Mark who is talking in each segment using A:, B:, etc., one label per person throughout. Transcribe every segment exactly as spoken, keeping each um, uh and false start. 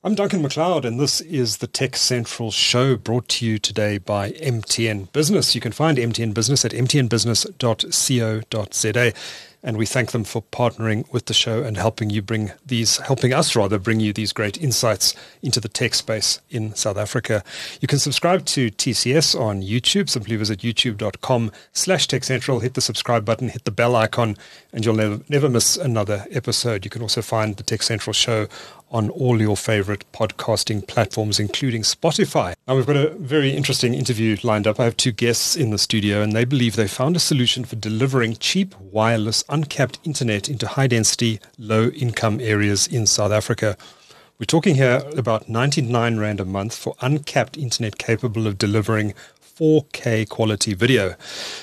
A: I'm Duncan McLeod, and this is the Tech Central Show, brought to you today by M T N Business. You can find M T N Business at m t n business dot co dot z a, and we thank them for partnering with the show and helping you bring these, helping us rather, bring you these great insights into the tech space in South Africa. You can subscribe to T C S on YouTube. Simply visit youtube dot com slash tech central, hit the subscribe button, hit the bell icon, and you'll never, never miss another episode. You can also find the Tech Central Show on all your favorite podcasting platforms, including Spotify. Now, we've got a very interesting interview lined up. I have two guests in the studio, and they believe they found a solution for delivering cheap, wireless, uncapped internet into high-density, low-income areas in South Africa. We're talking here about ninety-nine rand a month for uncapped internet capable of delivering four K quality video.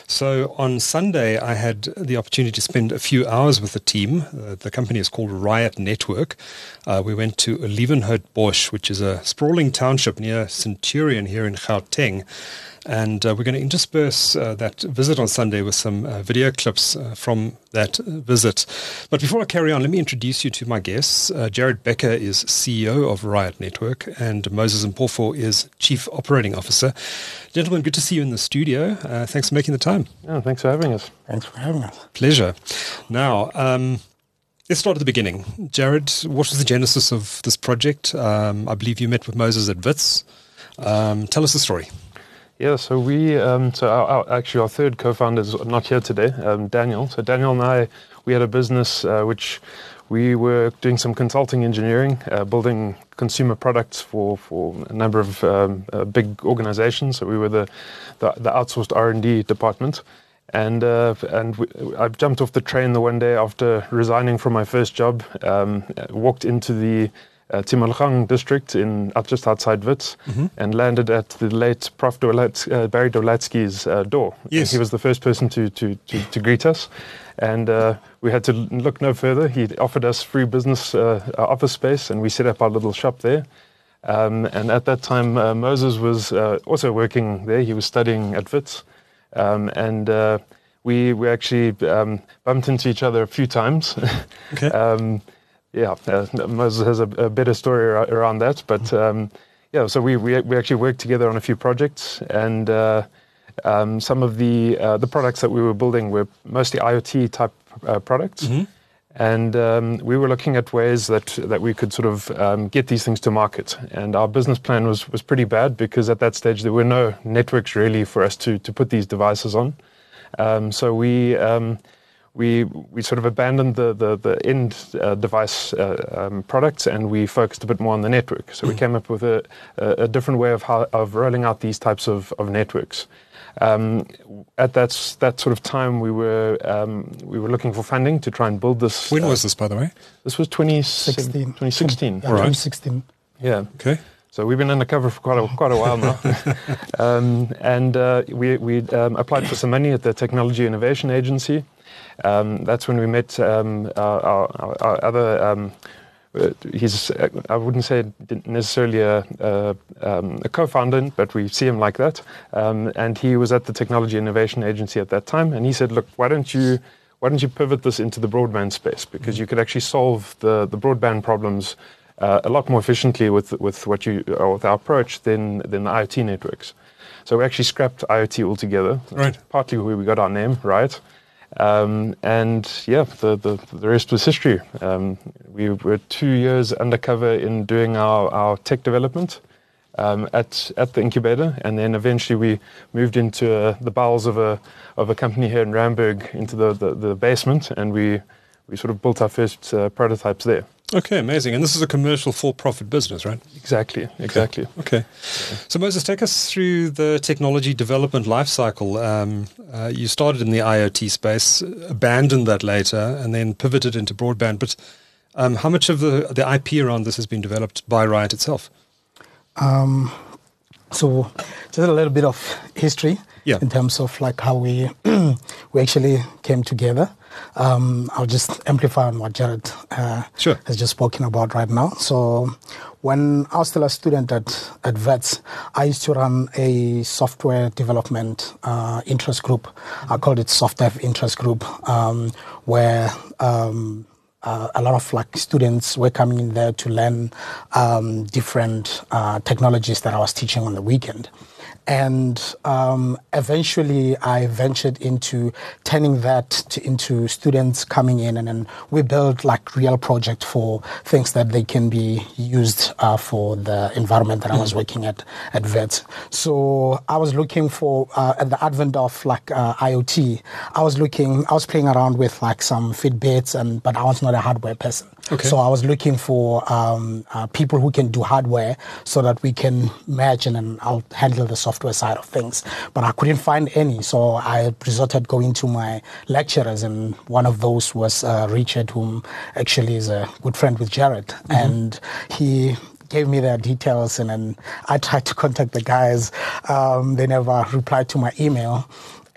A: So on Sunday, I had the opportunity to spend a few hours with the team. Uh, the company is called Riot Network. Uh, we went to Olivenhoutbosch, which is a sprawling township near Centurion here in Gauteng. And uh, we're going to intersperse uh, that visit on Sunday with some uh, video clips uh, from that visit. But before I carry on, let me introduce you to my guests. Uh, Jared Becker is C E O of Riot Network, and Moses Mpofo is Chief Operating Officer. Gentlemen, good to see you in the studio. Uh, thanks for making the time.
B: Yeah, thanks for having us.
C: Thanks for having us.
A: Pleasure. Now, um, let's start at the beginning. Jared, what was the genesis of this project? Um, I believe you met with Moses at Wits. Um, tell us the story.
B: Yeah, so we, um, so our, our, actually our third co-founder is not here today, um, Daniel. So Daniel and I, we had a business uh, which we were doing some consulting engineering, uh, building consumer products for, for a number of um, uh, big organizations. So we were the, the, the outsourced R and D department. And uh, and we, I jumped off the train the one day after resigning from my first job, um, walked into the Uh, Timolgang district in uh, just outside Wits, mm-hmm. and landed at the late Prof Dolat, uh, Barry Dolatsky's uh, door.
A: Yes.
B: And he was the first person to to to, to greet us, and uh, we had to look no further. He offered us free business uh, office space, and we set up our little shop there. Um, and at that time, uh, Moses was uh, also working there. He was studying at Wits, um, and uh, we we actually um, bumped into each other a few times.
A: Okay.
B: um, Yeah, uh, Moses has a, a better story ar- around that, but um, yeah, so we, we we actually worked together on a few projects, and uh, um, some of the uh, the products that we were building were mostly IoT type uh, products, mm-hmm. and um, we were looking at ways that that we could sort of um, get these things to market. And our business plan was was pretty bad because at that stage there were no networks really for us to to put these devices on. Um, so we. Um, We we sort of abandoned the the, the end uh, device uh, um, products, and we focused a bit more on the network. So mm. we came up with a, a, a different way of how, of rolling out these types of, of networks. Um, at that that sort of time, we were um, we were looking for funding to try and build this.
A: When
B: uh,
A: was this, by the way?
B: This was twenty
C: sixteen.
B: twenty sixteen.
C: Yeah, twenty sixteen.
B: Yeah.
A: Okay.
B: So we've been undercover for quite a, quite a while now, um, and uh, we we um, applied for some money at the Technology Innovation Agency. Um, that's when we met um, our, our, our other. Um, uh, he's I wouldn't say necessarily a, a, um, a co-founder, but we see him like that. Um, and he was at the Technology Innovation Agency at that time, and he said, "Look, why don't you why don't you pivot this into the broadband space, because you could actually solve the the broadband problems uh, a lot more efficiently with with what you or with our approach than than the IoT networks." So we actually scrapped IoT altogether.
A: Right.
B: That's partly where we got our name, right? Um, and yeah, the, the, the rest was history. Um, we were two years undercover in doing our, our tech development um, at at the incubator, and then eventually we moved into uh, the bowels of a of a company here in Randburg, into the, the, the basement, and we we sort of built our first uh, prototypes there.
A: Okay, amazing. And this is a commercial for-profit business, right?
B: Exactly, exactly.
A: Okay. okay. So Moses, take us through the technology development lifecycle. Um, uh, you started in the IoT space, abandoned that later, and then pivoted into broadband. But um, how much of the, the I P around this has been developed by Riot itself?
C: Um, so just a little bit of history
A: yeah.
C: in terms of like how we we actually came together. Um, I'll just amplify on what Jared uh,
A: sure.
C: has just spoken about right now. So when I was still a student at, at Wits, I used to run a software development uh, interest group. I called it SoftDev Interest Group, um, where um, uh, a lot of like students were coming in there to learn um, different uh, technologies that I was teaching on the weekend. And um, eventually I ventured into turning that to, into students coming in, and then we built like real projects for things that they can be used uh, for the environment that I was working at at Wits. So I was looking for, uh, at the advent of like uh, IoT, I was looking, I was playing around with like some Fitbits, and but I was not a hardware person.
A: Okay.
C: So I was looking for um, uh, people who can do hardware so that we can merge, and then I'll handle the software side of things. But I couldn't find any, so I resorted going to my lecturers, and one of those was uh, Richard, whom actually is a good friend with Jared. Mm-hmm. And he gave me their details, and then I tried to contact the guys. Um, they never replied to my email.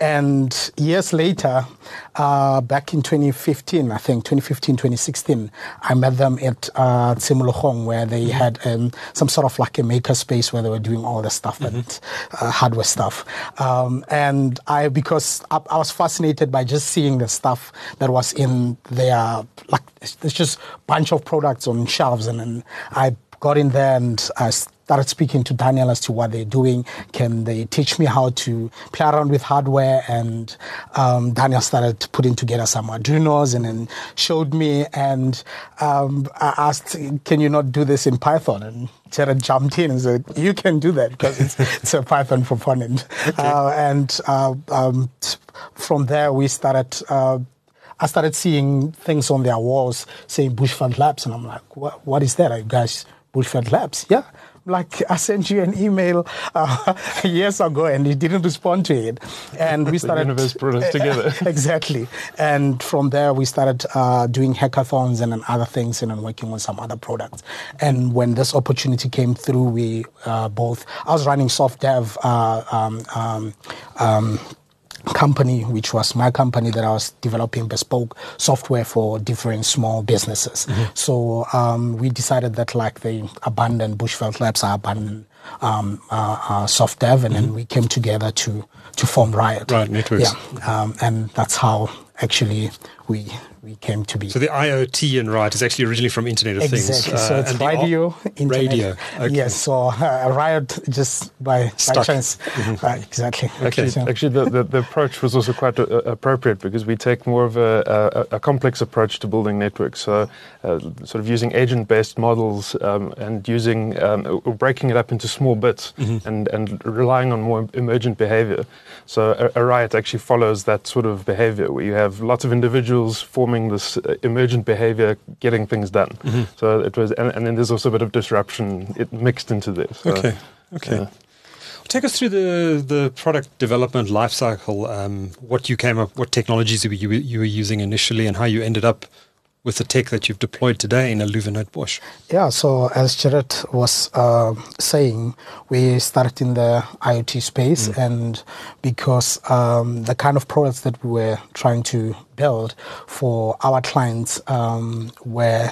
C: And years later, uh, back in twenty fifteen, I think, twenty fifteen, twenty sixteen, I met them at uh, Tsimolochong, where they had um, some sort of like a maker space where they were doing all the stuff, mm-hmm. and uh, hardware stuff. Um, and I, because I, I was fascinated by just seeing the stuff that was in their, like, there's just a bunch of products on shelves, and then I got in there and I started speaking to Daniel as to what they're doing. Can they teach me how to play around with hardware? And um, Daniel started putting together some Arduinos and then showed me. And um, I asked, can you not do this in Python? And Jared jumped in and said, you can do that because it's, it's a Python proponent. Okay. Uh, and uh, um, from there, we started... Uh, I started seeing things on their walls saying Bushveld Labs. And I'm like, what, what is that? Are you guys Bushveld Labs? Yeah. Like, I sent you an email uh, years ago and you didn't respond to it. And we started...
B: The universe brought us together.
C: Exactly. And from there, we started uh, doing hackathons and then other things and then working on some other products. And when this opportunity came through, we uh, both... I was running soft dev uh, um, um, um, company, which was my company that I was developing bespoke software for different small businesses. Mm-hmm. So um, we decided that like the abandoned Bushveld Labs are abandoned um, uh, uh, soft dev, and mm-hmm. then we came together to to form Riot.
A: Riot Networks.
C: Yeah, um, and that's how actually we we came to be.
A: So the IoT in Riot is actually originally from Internet of
C: exactly.
A: Things.
C: Exactly. So it's radio,
A: o-
C: internet.
A: Radio. Okay.
C: Yes. So uh, Riot just by, by chance.
A: Mm-hmm.
C: Uh, exactly.
B: Actually,
C: so.
B: actually the, the, the approach was also quite uh, appropriate because we take more of a, a, a complex approach to building networks. So uh, sort of using agent-based models um, and using um, or breaking it up into small bits mm-hmm. and, and relying on more emergent behavior. So a, a Riot actually follows that sort of behavior where you have lots of individuals forming this uh, emergent behavior, getting things done. Mm-hmm. So it was, and, and then there's also a bit of disruption it mixed into this. So,
A: okay, okay.
B: Yeah.
A: Take us through the, the product development lifecycle. Um, what you came up, what technologies you, you, you were using initially, and how you ended up with the tech that you've deployed today in Aluva-Noordbosch.
C: Yeah, so as Jared was uh, saying, we started in the IoT space, mm. and because um, the kind of products that we were trying to build for our clients um, were,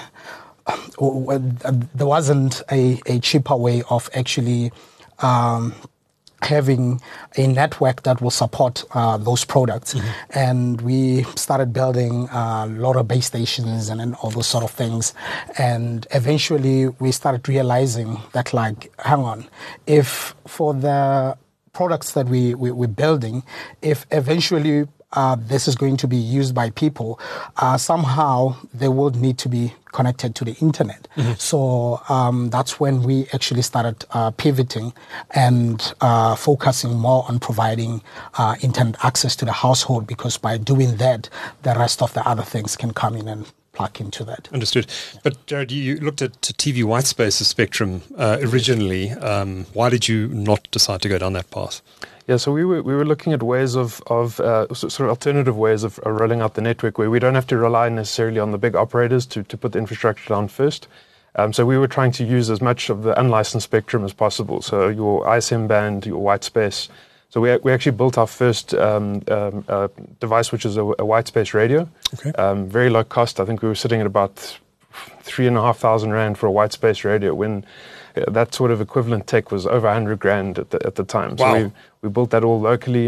C: uh, there wasn't a, a cheaper way of actually um, having a network that will support uh, those products. Mm-hmm. And we started building uh, a lot of base stations and then all those sort of things. And eventually we started realizing that, like, hang on, if for the products that we, we, we're building, if eventually uh, this is going to be used by people, uh, somehow they will need to be connected to the internet. Mm-hmm. So um, that's when we actually started uh, pivoting and uh, focusing more on providing uh, internet access to the household, because by doing that, the rest of the other things can come in and plug into that.
A: Understood. But Jared, you looked at T V Whitespace's spectrum uh, originally. Um, why did you not decide to go down that path?
B: Yeah, so we were we were looking at ways of of uh, sort of alternative ways of uh, rolling out the network where we don't have to rely necessarily on the big operators to, to put the infrastructure down first. Um, so we were trying to use as much of the unlicensed spectrum as possible. So your I S M band, your white space. So we we actually built our first um, um, uh, device, which is a, a white space radio.
A: Okay.
B: Um, very low cost. I think we were sitting at about three and a half thousand rand for a white space radio when uh, that sort of equivalent tech was over a hundred grand at the, at the time.
A: Wow.
B: So we, we built that all locally.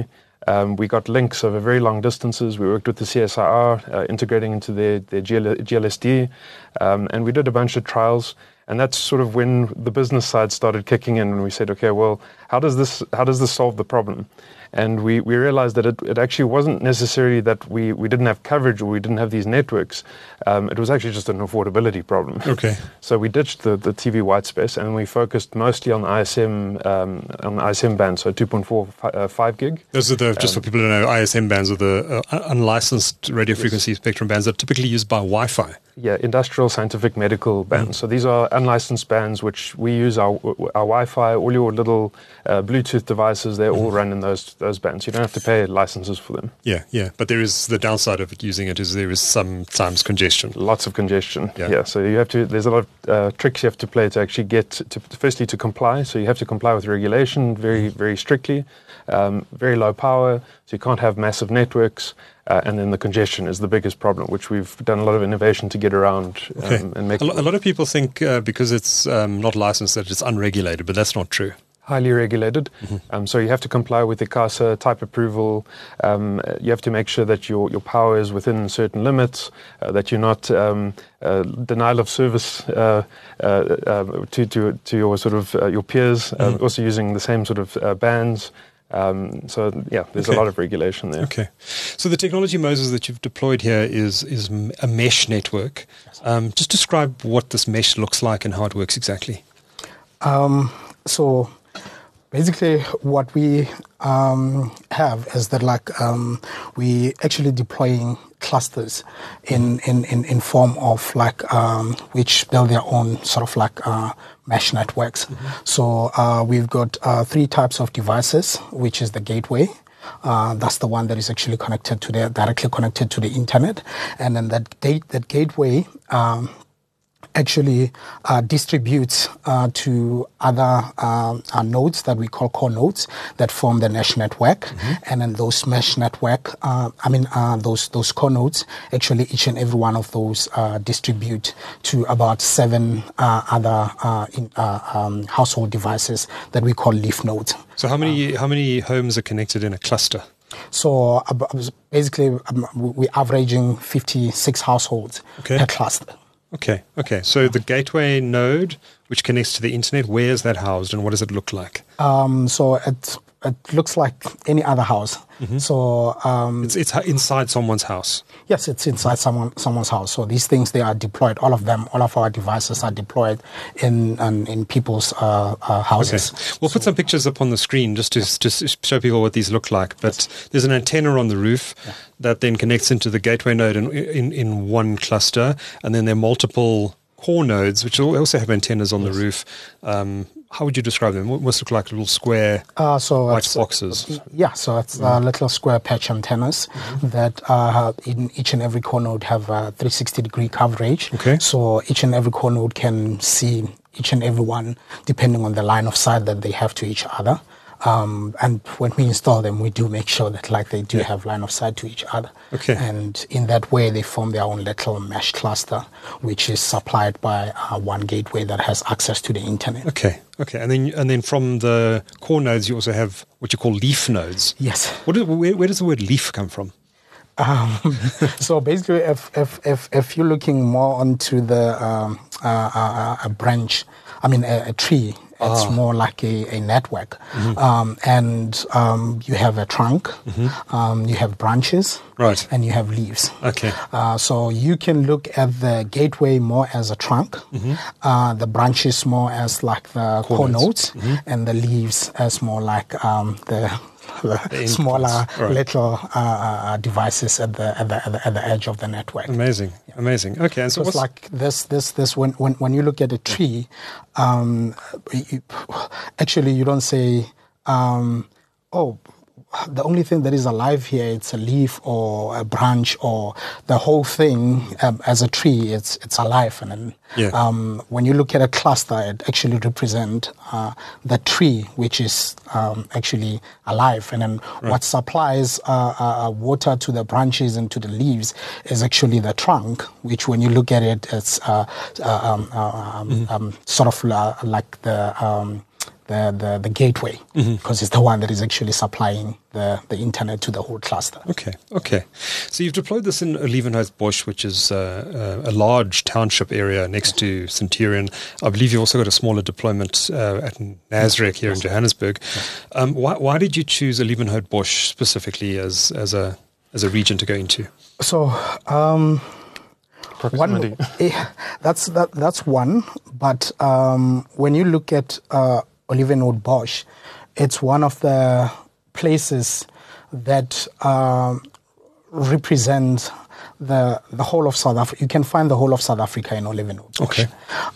B: Um, we got links over very long distances. We worked with the C S I R, uh, integrating into their, their G L S D, um, and we did a bunch of trials. And that's sort of when the business side started kicking in, and we said, okay, well, how does this how does this solve the problem? And we, we realized that it, it actually wasn't necessarily that we, we didn't have coverage or we didn't have these networks. Um, it was actually just an affordability problem.
A: Okay.
B: So we ditched the, the T V white space and we focused mostly on I S M um, on the I S M band, so two point four, uh, five gig.
A: Those are the, just um, for people who don't know, I S M bands are the uh, unlicensed radio frequency yes. spectrum bands that are typically used by Wi-Fi.
B: Yeah, industrial, scientific, medical bands. Mm. So these are unlicensed bands which we use our our Wi-Fi, all your little uh, Bluetooth devices, they all mm. run in those those bands. You don't have to pay licenses for them.
A: Yeah, yeah. But there is the downside of it using it is there is sometimes congestion.
B: Lots of congestion. Yeah. yeah so you have to. There's a lot of uh, tricks you have to play to actually get to. Firstly, to comply. So you have to comply with regulation very very strictly. Um, very low power, so you can't have massive networks. Uh, and then the congestion is the biggest problem, which we've done a lot of innovation to get around um,
A: okay.
B: and make.
A: A, lo- a lot of people think uh, because it's um, not licensed that it's unregulated, but that's not true.
B: Highly regulated. Mm-hmm. Um, so you have to comply with the ICASA type approval. Um, you have to make sure that your, your power is within certain limits, uh, that you're not um, uh, denial of service uh, uh, uh, to, to to your sort of uh, your peers. Mm-hmm. Uh, also using the same sort of uh, bands. Um, so yeah, there's okay. a lot of regulation there.
A: Okay, so the technology, Moses, that you've deployed here is is a mesh network. Um, just describe what this mesh looks like and how it works exactly.
C: Um, so basically, what we um, have is that like um, we actually deploying clusters in, in, in, in form of like um, which build their own sort of like uh, mesh networks. Mm-hmm. So uh, we've got uh, three types of devices, which is the gateway. Uh, that's the one that is actually connected to the directly connected to the internet, and then that gate that gateway um, actually uh, distributes uh, to other uh, uh, nodes that we call core nodes that form the mesh network. Mm-hmm. And then those mesh network, uh, I mean, uh, those those core nodes, actually each and every one of those uh, distribute to about seven uh, other uh, in, uh, um, household devices that we call leaf nodes.
A: So how many um, how many homes are connected in a cluster?
C: So uh, basically, um, we're averaging fifty-six households
A: okay.
C: per cluster.
A: Okay, okay. So the gateway node, which connects to the internet, where is that housed and what does it look like?
C: Um, so it it looks like any other house. Mm-hmm. So um,
A: it's it's inside someone's house.
C: Yes, it's inside someone someone's house. So these things, they are deployed. All of them, all of our devices are deployed in in, in people's uh, uh, houses.
A: Okay. We'll so, put some pictures up on the screen just to to show people what these look like. But yes. There's an antenna on the roof yeah. that then connects into the gateway node in, in in one cluster, and then there are multiple core nodes which also have antennas on yes. the roof. Um, How would you describe them? What must look like little square
C: uh, so
A: white boxes?
C: Uh, yeah, so it's mm. uh, little square patch antennas mm-hmm. that uh, in each and every core node have a three hundred sixty degree coverage.
A: Okay.
C: So each and every core node can see each and every one depending on the line of sight that they have to each other. Um, and when we install them, we do make sure that like they do yeah. have line of sight to each other.
A: Okay.
C: And in that way, they form their own little mesh cluster, which is supplied by uh, one gateway that has access to the internet.
A: Okay. Okay. And then and then from the core nodes, you also have what you call leaf nodes.
C: Yes.
A: What is, where, where does the word leaf come from?
C: Um, so basically, if, if if if you're looking more onto the um, uh, uh, a branch, I mean a, a tree. It's ah. more like a, a network. Mm-hmm. Um, and um, you have a trunk, mm-hmm. um, you have branches,
A: right.
C: and you have leaves.
A: Okay.
C: Uh, so you can look at the gateway more as a trunk, mm-hmm. uh, the branches more as like the core, core nodes, nodes mm-hmm. and the leaves as more like um, the... The smaller right. little uh, uh, devices at the, at the at the at the edge of the network.
A: Amazing, yeah. amazing. Okay, and so
C: it's like this this this when when when you look at a tree, um, you, actually you don't say, um, oh, the only thing that is alive here, it's a leaf or a branch or the whole thing um, as a tree, it's it's alive. And then
A: yeah.
C: um, when you look at a cluster, it actually represents uh, the tree, which is um, actually alive. And then right. what supplies uh, uh, water to the branches and to the leaves is actually the trunk, which when you look at it, it's uh, uh, um, uh, um, mm-hmm. um, sort of uh, like the... Um, The, the, the, the gateway, because mm-hmm. it's the one that is actually supplying the, the internet to the whole cluster.
A: Okay, okay. So you've deployed this in Olievenhoutbosch, which is uh, a large township area next to Centurion. I believe you've also got a smaller deployment uh, at Nasrec here yes. in Johannesburg. Yes. Um, why, why did you choose Olievenhoutbosch specifically as, as, a, as a region to go into?
C: So... Um, One, that's that, that's one, but um, when you look at uh, Olievenhoutbosch, it's one of the places that um, represent the the whole of South Africa. You can find the whole of South Africa in Olievenhoutbosch.
A: Okay.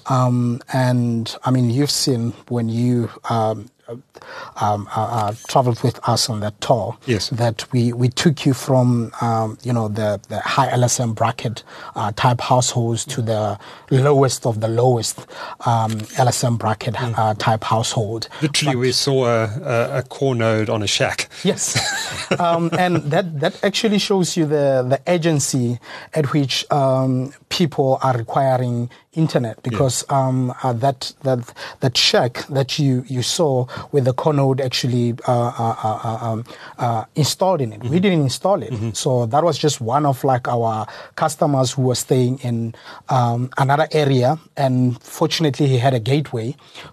C: Um, and I mean, you've seen when you um, um, uh, uh, traveled with us on that tour,
A: yes.
C: that we, we took you from um, you know the, the high L S M bracket uh, type households to the lowest of the lowest um, L S M bracket uh, type household.
A: Literally, but we saw a, a, a core node on a shack.
C: Yes, um, and that that actually shows you the the agency at which um, people are requiring internet, because yeah. um, uh, that that that shack that you, you saw with the core node actually uh, uh, uh, um, uh, installed in it. Mm-hmm. We didn't install it, mm-hmm. so that was just one of like our customers who were staying in um, another area, and fortunately he had a gateway.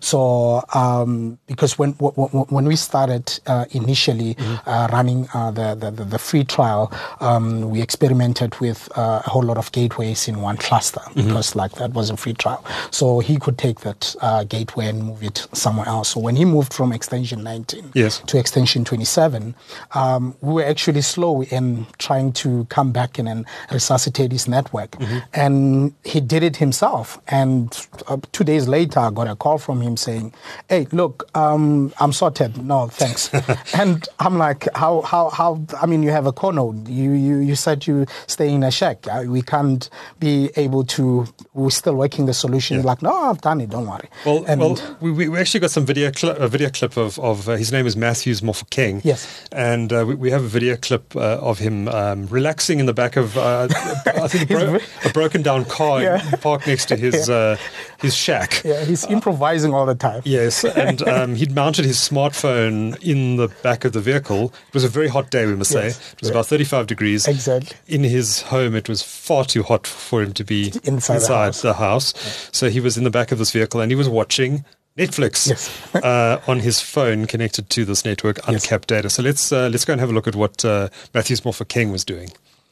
C: So um, because when w- w- when we started uh, initially mm-hmm. uh, running uh, the, the the free trial, um, we experimented with uh, a whole lot of gateways in one cluster, mm-hmm. because like that was a free trial. So he could take that uh, gateway and move it somewhere else. So when he moved from extension nineteen
A: yes.
C: to extension twenty-seven, um, we were actually slow in trying to come back in and resuscitate his network. Mm-hmm. And he did it himself. And uh, two days later, I got a call from him saying, hey, look, um, I'm sorted. No, thanks. And I'm like, how, how, how, I mean, you have a core node. You, you, you said you stay in a shack. Uh, we can't be able to, we're still working the solution. Yeah. Like, no, I've done it. Don't worry.
A: Well,
C: and
A: well we, we actually got some video, cli- a video clip of, of uh, his name is Matthews Mofokeng.
C: Yes.
A: And uh, we, we have a video clip uh, of him um, relaxing in the back of, uh, I think, a, bro- a broken down car yeah. parked next to his yeah. uh, his shack.
C: Yeah, he's improvising all the time.
A: Yes, and um, he'd mounted his smartphone in the back of the vehicle. It was a very hot day, we must yes. say. It was yeah. about thirty-five degrees.
C: Exactly.
A: In his home, it was far too hot for him to be
C: inside,
A: inside
C: the house.
A: The house. Yeah. So he was in the back of this vehicle and he was watching Netflix
C: yes.
A: uh, on his phone connected to this network, uncapped yes. data. So let's uh, let's go and have a look at what uh, Matthews Mofokeng was doing.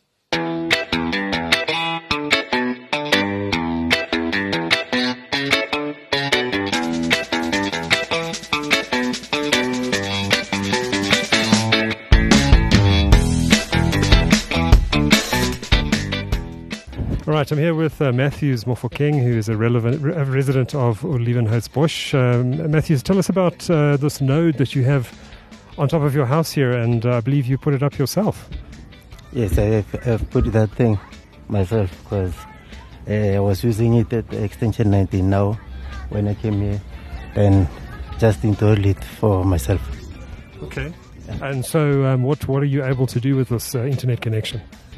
A: All right, I'm here with uh, Matthews Mofokeng, who is a, relevant, a resident of Olievenhoutbosch. Um, Matthews, tell us about uh, this node that you have on top of your house here, and uh, I believe you put it up yourself.
D: Yes, I have, I've put that thing myself because uh, I was using it at extension nineteen now when I came here, and just installed it for myself.
A: Okay. Yeah. And so um, what, what are you able to do with this uh, internet connection?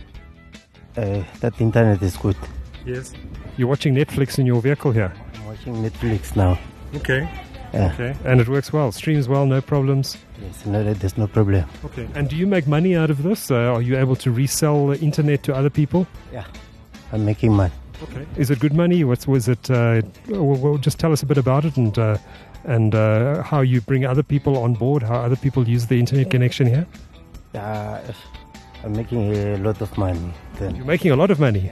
D: Uh, that internet is good.
A: Yes. You're watching Netflix in your vehicle here?
D: I'm watching Netflix now.
A: Okay.
D: Yeah.
A: Okay. And it works well? Streams well, no problems?
D: Yes, no, there's no problem.
A: Okay. And do you make money out of this? Uh, are you able to resell the internet to other people?
D: Yeah. I'm making money.
A: Okay. Is it good money? What was it? Uh, well, well, just tell us a bit about it and uh, and uh, how you bring other people on board, how other people use the internet connection here?
D: Uh, I'm making a lot of money. Then.
A: You're making a lot of money.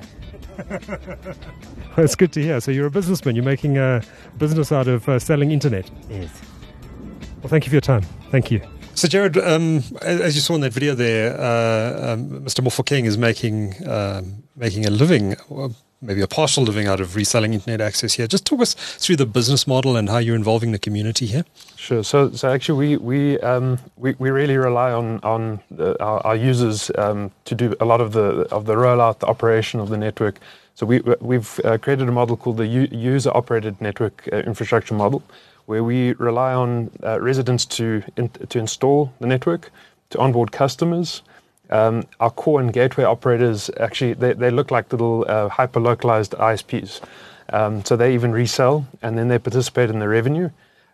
A: That's good to hear. So you're a businessman. You're making a business out of uh, selling internet.
D: Yes.
A: Well, thank you for your time. Thank you. So, Jared, um, as you saw in that video there, uh, um, Mister Mofokeng is making um, making a living, or maybe a partial living, out of reselling internet access here. Just talk us through the business model and how you're involving the community here.
B: Sure. So, so actually, we we um, we, we really rely on on the, our, our users um, to do a lot of the of the rollout, the operation of the network. So we we've uh, created a model called the U- user-operated network uh, infrastructure model, where we rely on uh, residents to in, to install the network, to onboard customers. Um, our core and gateway operators, actually, they, they look like little uh, hyper-localized I S Ps. Um, so they even resell, and then they participate in the revenue.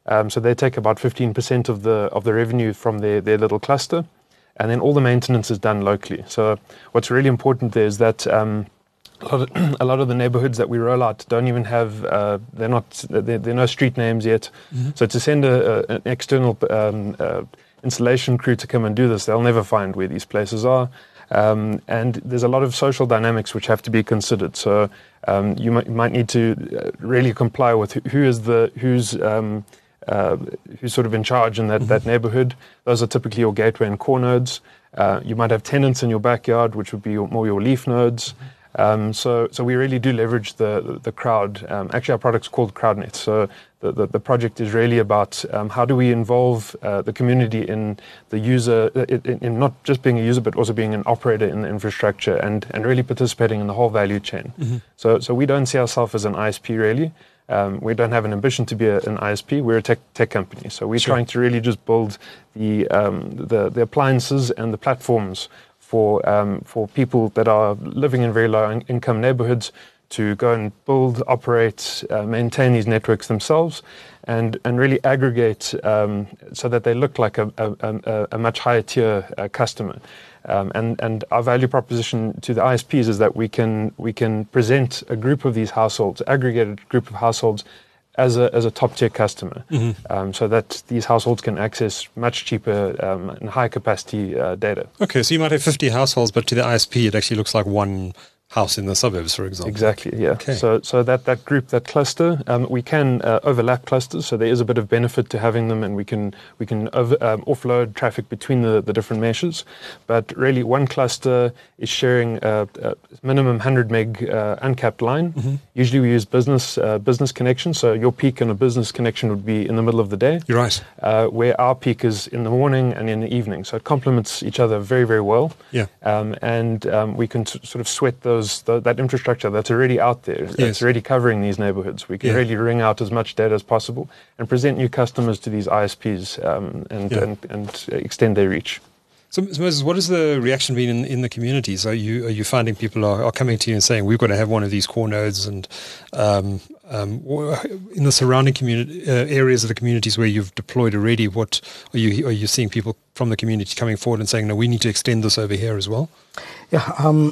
B: Um, so they take about fifteen percent of the of the revenue from their, their little cluster, and then all the maintenance is done locally. So what's really important there is that um, a, lot of, a lot of the neighborhoods that we roll out don't even have, uh, they're not, they're, they're no street names yet. Mm-hmm. So to send a, a, an external um, uh, installation crew to come and do this, they'll never find where these places are. Um, and there's a lot of social dynamics which have to be considered. So um, you, might, you might need to really comply with who, who is the who's um, uh, who's sort of in charge in that, mm-hmm. that neighborhood. Those are typically your gateway and core nodes. Uh, you might have tenants in your backyard, which would be your, more your leaf nodes. Mm-hmm. Um, so, so we really do leverage the the crowd. Um, actually, our product's called CrowdNet. So the, the, the project is really about um, how do we involve uh, the community in the user, in, in not just being a user, but also being an operator in the infrastructure and, and really participating in the whole value chain. Mm-hmm. So, so we don't see ourselves as an I S P really. Um, we don't have an ambition to be a, an I S P. We're a tech tech company. So we're sure. trying to really just build the um, the, the appliances and the platforms for um, for people that are living in very low in- income neighborhoods to go and build, operate, uh, maintain these networks themselves, and and really aggregate um, so that they look like a, a, a, a much higher tier uh, customer. Um, and and our value proposition to the I S Ps is that we can we can present a group of these households, aggregated group of households, as a as a top tier customer, mm-hmm. um, so that these households can access much cheaper um, and high capacity uh, data.
A: Okay, so you might have fifty households, but to the I S P, it actually looks like one house in the suburbs, for example.
B: Exactly, yeah.
A: Okay.
B: So so that, that group, that cluster, um, we can uh, overlap clusters, so there is a bit of benefit to having them, and we can we can over, um, offload traffic between the, the different meshes. But really, one cluster is sharing a, a minimum one hundred meg uh, uncapped line. Mm-hmm. Usually we use business uh, business connection, so your peak on a business connection would be in the middle of the day.
A: You're right.
B: Uh, where our peak is in the morning and in the evening. So it complements each other very, very well.
A: Yeah.
B: Um, and um, we can t- sort of sweat those Th- that infrastructure that's already out there,
A: yes.
B: that's already covering these neighborhoods. We can yeah. really wring out as much data as possible and present new customers to these I S Ps um, and, yeah. and and extend their reach.
A: So, Moses, what has the reaction been in, in the communities? Are you are you finding people are, are coming to you and saying we've got to have one of these core nodes, and um, um, in the surrounding community uh, areas of the communities where you've deployed already? What are you are you seeing people from the community coming forward and saying, no, we need to extend this over here as well?
C: Yeah. Um,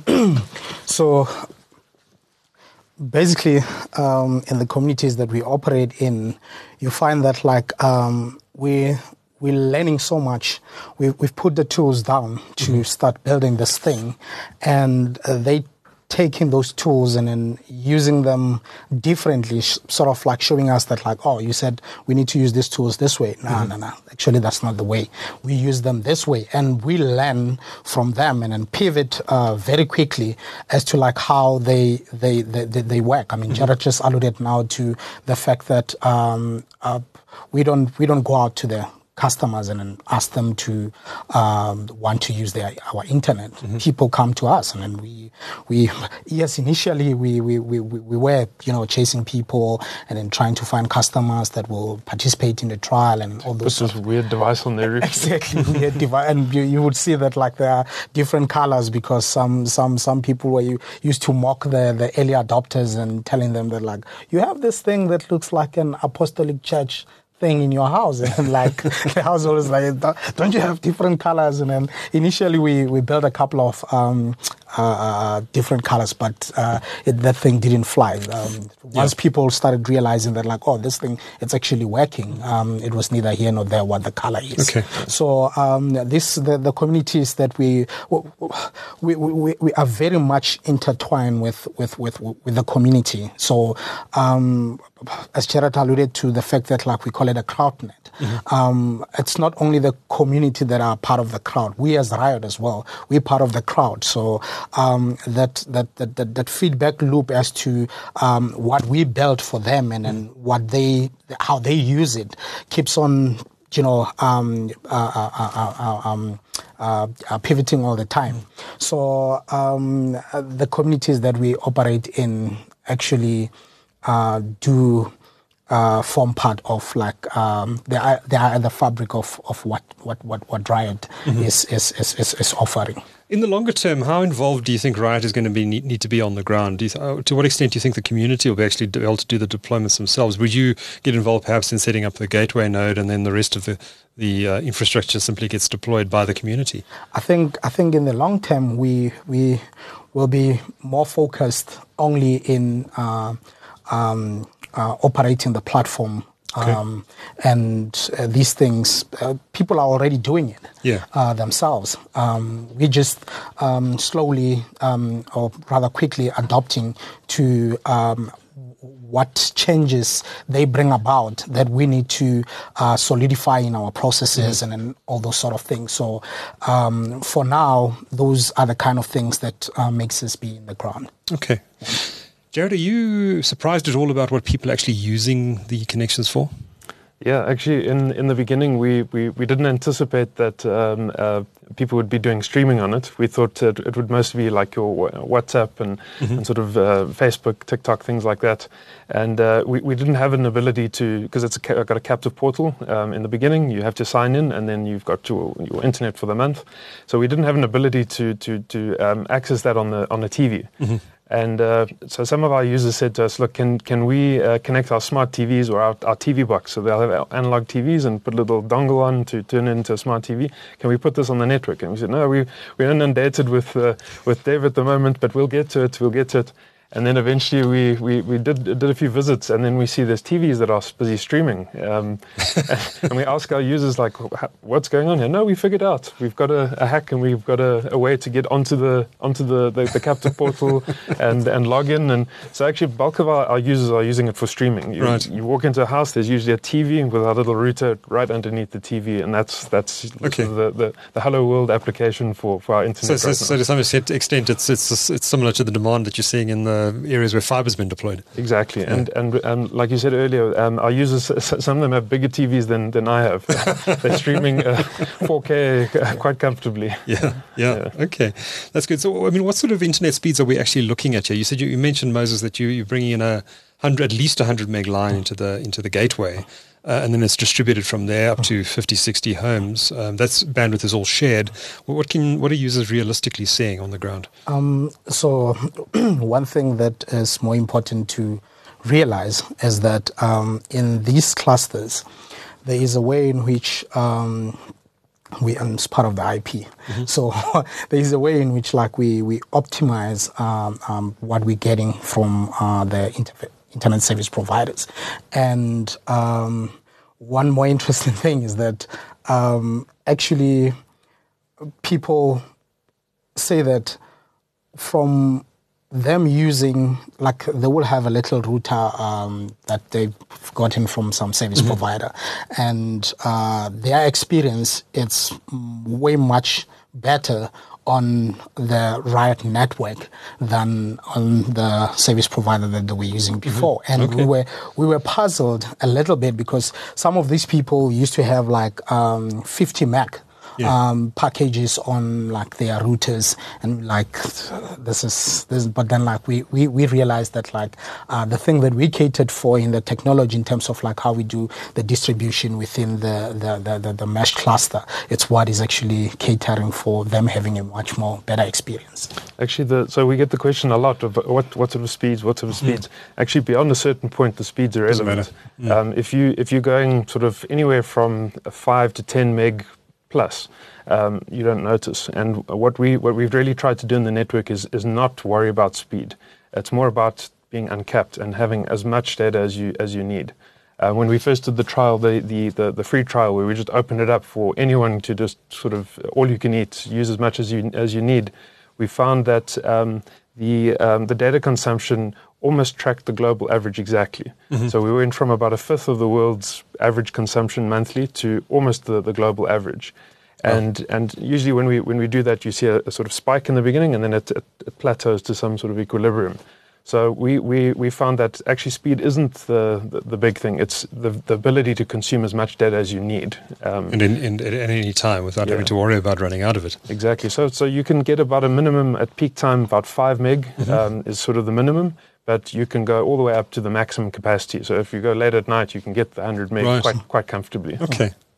C: so basically, um, in the communities that we operate in, you find that like um, we. We're learning so much. We've, we've put the tools down to mm-hmm. start building this thing, and uh, they taking those tools and then using them differently, sh- sort of like showing us that like, oh, you said we need to use these tools this way. No, mm-hmm. no, no. Actually, that's not the way. We use them this way, and we learn from them and then pivot uh, very quickly as to like how they they they, they, they work. I mean, mm-hmm. Jared just alluded now to the fact that um, uh, we don't we don't go out to the customers and then ask them to um, want to use their our internet. Mm-hmm. People come to us, and then we we yes initially we, we we we were you know chasing people and then trying to find customers that will participate in the trial and all those.
B: This is weird device on their roof.
C: Exactly, weird device, and you, you would see that like there are different colors because some some some people were you used to mock the the early adopters and telling them that like you have this thing that looks like an apostolic church thing in your house, and like the household is like, don't you have different colors? And then initially we we built a couple of um uh, different colors, but uh, it, that thing didn't fly. Um, once yeah. people started realizing that like, oh, this thing, it's actually working, um, it was neither here nor there what the color is.
A: Okay.
C: So um, this the, the communities that we we, we we are very much intertwined with with with, with the community. So um, as Jared alluded to, the fact that like we call it a CrowdNet. Mm-hmm. Um, it's not only the community that are part of the crowd. We as Riot as well, we're part of the crowd. So um, that, that, that that that feedback loop as to um, what we built for them and then what they how they use it keeps on you know um, uh, uh, uh, uh, um, uh, uh, pivoting all the time. So um, the communities that we operate in actually uh, do. Uh, form part of like um, they are they are the fabric of, of what what what what Riot mm-hmm. is, is is is is offering.
A: In the longer term, how involved do you think Riot is going to be need, need to be on the ground? Do you th- uh, to what extent do you think the community will be actually be able to do the deployments themselves? Would you get involved perhaps in setting up the gateway node, and then the rest of the the uh, infrastructure simply gets deployed by the community?
C: I think I think in the long term we we will be more focused only in uh, um, uh, operating the platform.
A: Okay.
C: Um, and uh, these things, uh, people are already doing it
A: yeah.
C: uh, themselves. Um, we just um, slowly, um, or rather quickly, adopting to um, what changes they bring about that we need to uh, solidify in our processes mm-hmm. and, and all those sort of things. So um, for now, those are the kind of things that uh, makes us be in the ground.
A: Okay. Jared, are you surprised at all about what people are actually using the connections for?
B: Yeah, actually, in, in the beginning, we, we, we didn't anticipate that um, uh, people would be doing streaming on it. We thought it, it would mostly be like your WhatsApp and, mm-hmm. and sort of uh, Facebook, TikTok, things like that. And uh, we, we didn't have an ability to, because it's a, got a captive portal um, in the beginning. You have to sign in, and then you've got your, your internet for the month. So we didn't have an ability to to to um, access that on the on the T V. Mm-hmm. And uh, so some of our users said to us, look, can can we uh, connect our smart T Vs or our, our T V box? So they'll have analog T Vs and put a little dongle on to turn it into a smart T V. Can we put this on the network? And we said, no, we, we're inundated with uh, with Dev at the moment, but we'll get to it, we'll get to it. And then eventually we, we, we did did a few visits, and then we see there's T Vs that are busy streaming. Um, and we ask our users, like, what's going on here? No, we figured out. We've got a, a hack, and we've got a, a way to get onto the onto the, the, the captive portal and, and log in. And so actually, bulk of our, our users are using it for streaming. You,
A: right.
B: you walk into a house, there's usually a T V with our little router right underneath the T V, and that's that's
A: okay.
B: the, the, the Hello World application for, for our internet.
A: So,
B: right
A: so, so to some extent, it's, it's it's similar to the demand that you're seeing in the areas where fiber's been deployed.
B: Exactly,
A: yeah.
B: and and um, like you said earlier, um, our users, some of them have bigger T Vs than, than I have. They're streaming uh, four K quite comfortably.
A: Yeah, yeah, yeah, okay, that's good. So, I mean, what sort of internet speeds are we actually looking at here? You said you, you mentioned, Moses, that you you're bringing in a hundred, at least a hundred meg line into the into the gateway. Uh, and then it's distributed from there up to fifty, sixty homes. Um, that's bandwidth is all shared. Well, what can what are users realistically seeing on the ground?
C: Um, so one thing that is more important to realize is that um, in these clusters, there is a way in which um, we, and it's part of the I P. Mm-hmm. So there is a way in which, like, we we optimize um, um, what we're getting from uh, the interface. Internet service providers. And um, one more interesting thing is that um, actually people say that from them using, like, they will have a little router um, that they've gotten from some service mm-hmm. provider, and uh, their experience, it's way much better on the Riot network than on the service provider that they were using before. Mm-hmm. And
A: okay.
C: we were we were puzzled a little bit because some of these people used to have like um, fifty meg yeah. um, packages on like their routers, and like this is this. But then like we we, we realized that like uh, the thing that we catered for in the technology in terms of like how we do the distribution within the the the, the, the mesh cluster, it's what is actually catering for them having a much more better experience.
B: Actually, the, so we get the question a lot of what what sort of speeds, what sort of speeds. Mm. Actually, beyond a certain point, the speeds are irrelevant. Mm. Um, if you if you're going sort of anywhere from five to ten meg plus, um, you don't notice. And what we what we've really tried to do in the network is is not worry about speed. It's more about being uncapped and having as much data as you as you need. Uh, when we first did the trial, the, the, the, the free trial, where we just opened it up for anyone to just sort of all you can eat, use as much as you as you need, we found that um, the um, the data consumption almost tracked the global average exactly. Mm-hmm. So we went from about a fifth of the world's average consumption monthly to almost the, the global average. And oh. and usually when we when we do that, you see a, a sort of spike in the beginning, and then it, it, it plateaus to some sort of equilibrium. So we, we, we found that actually speed isn't the, the, the big thing. It's the, the ability to consume as much data as you need. Um,
A: and in, in, at any time without yeah. having to worry about running out of it.
B: Exactly. So so you can get about a minimum at peak time, about five meg mm-hmm. um, is sort of the minimum. But you can go all the way up to the maximum capacity. So if you go late at night, you can get the one hundred meg
A: right.
B: quite quite comfortably.
A: Okay.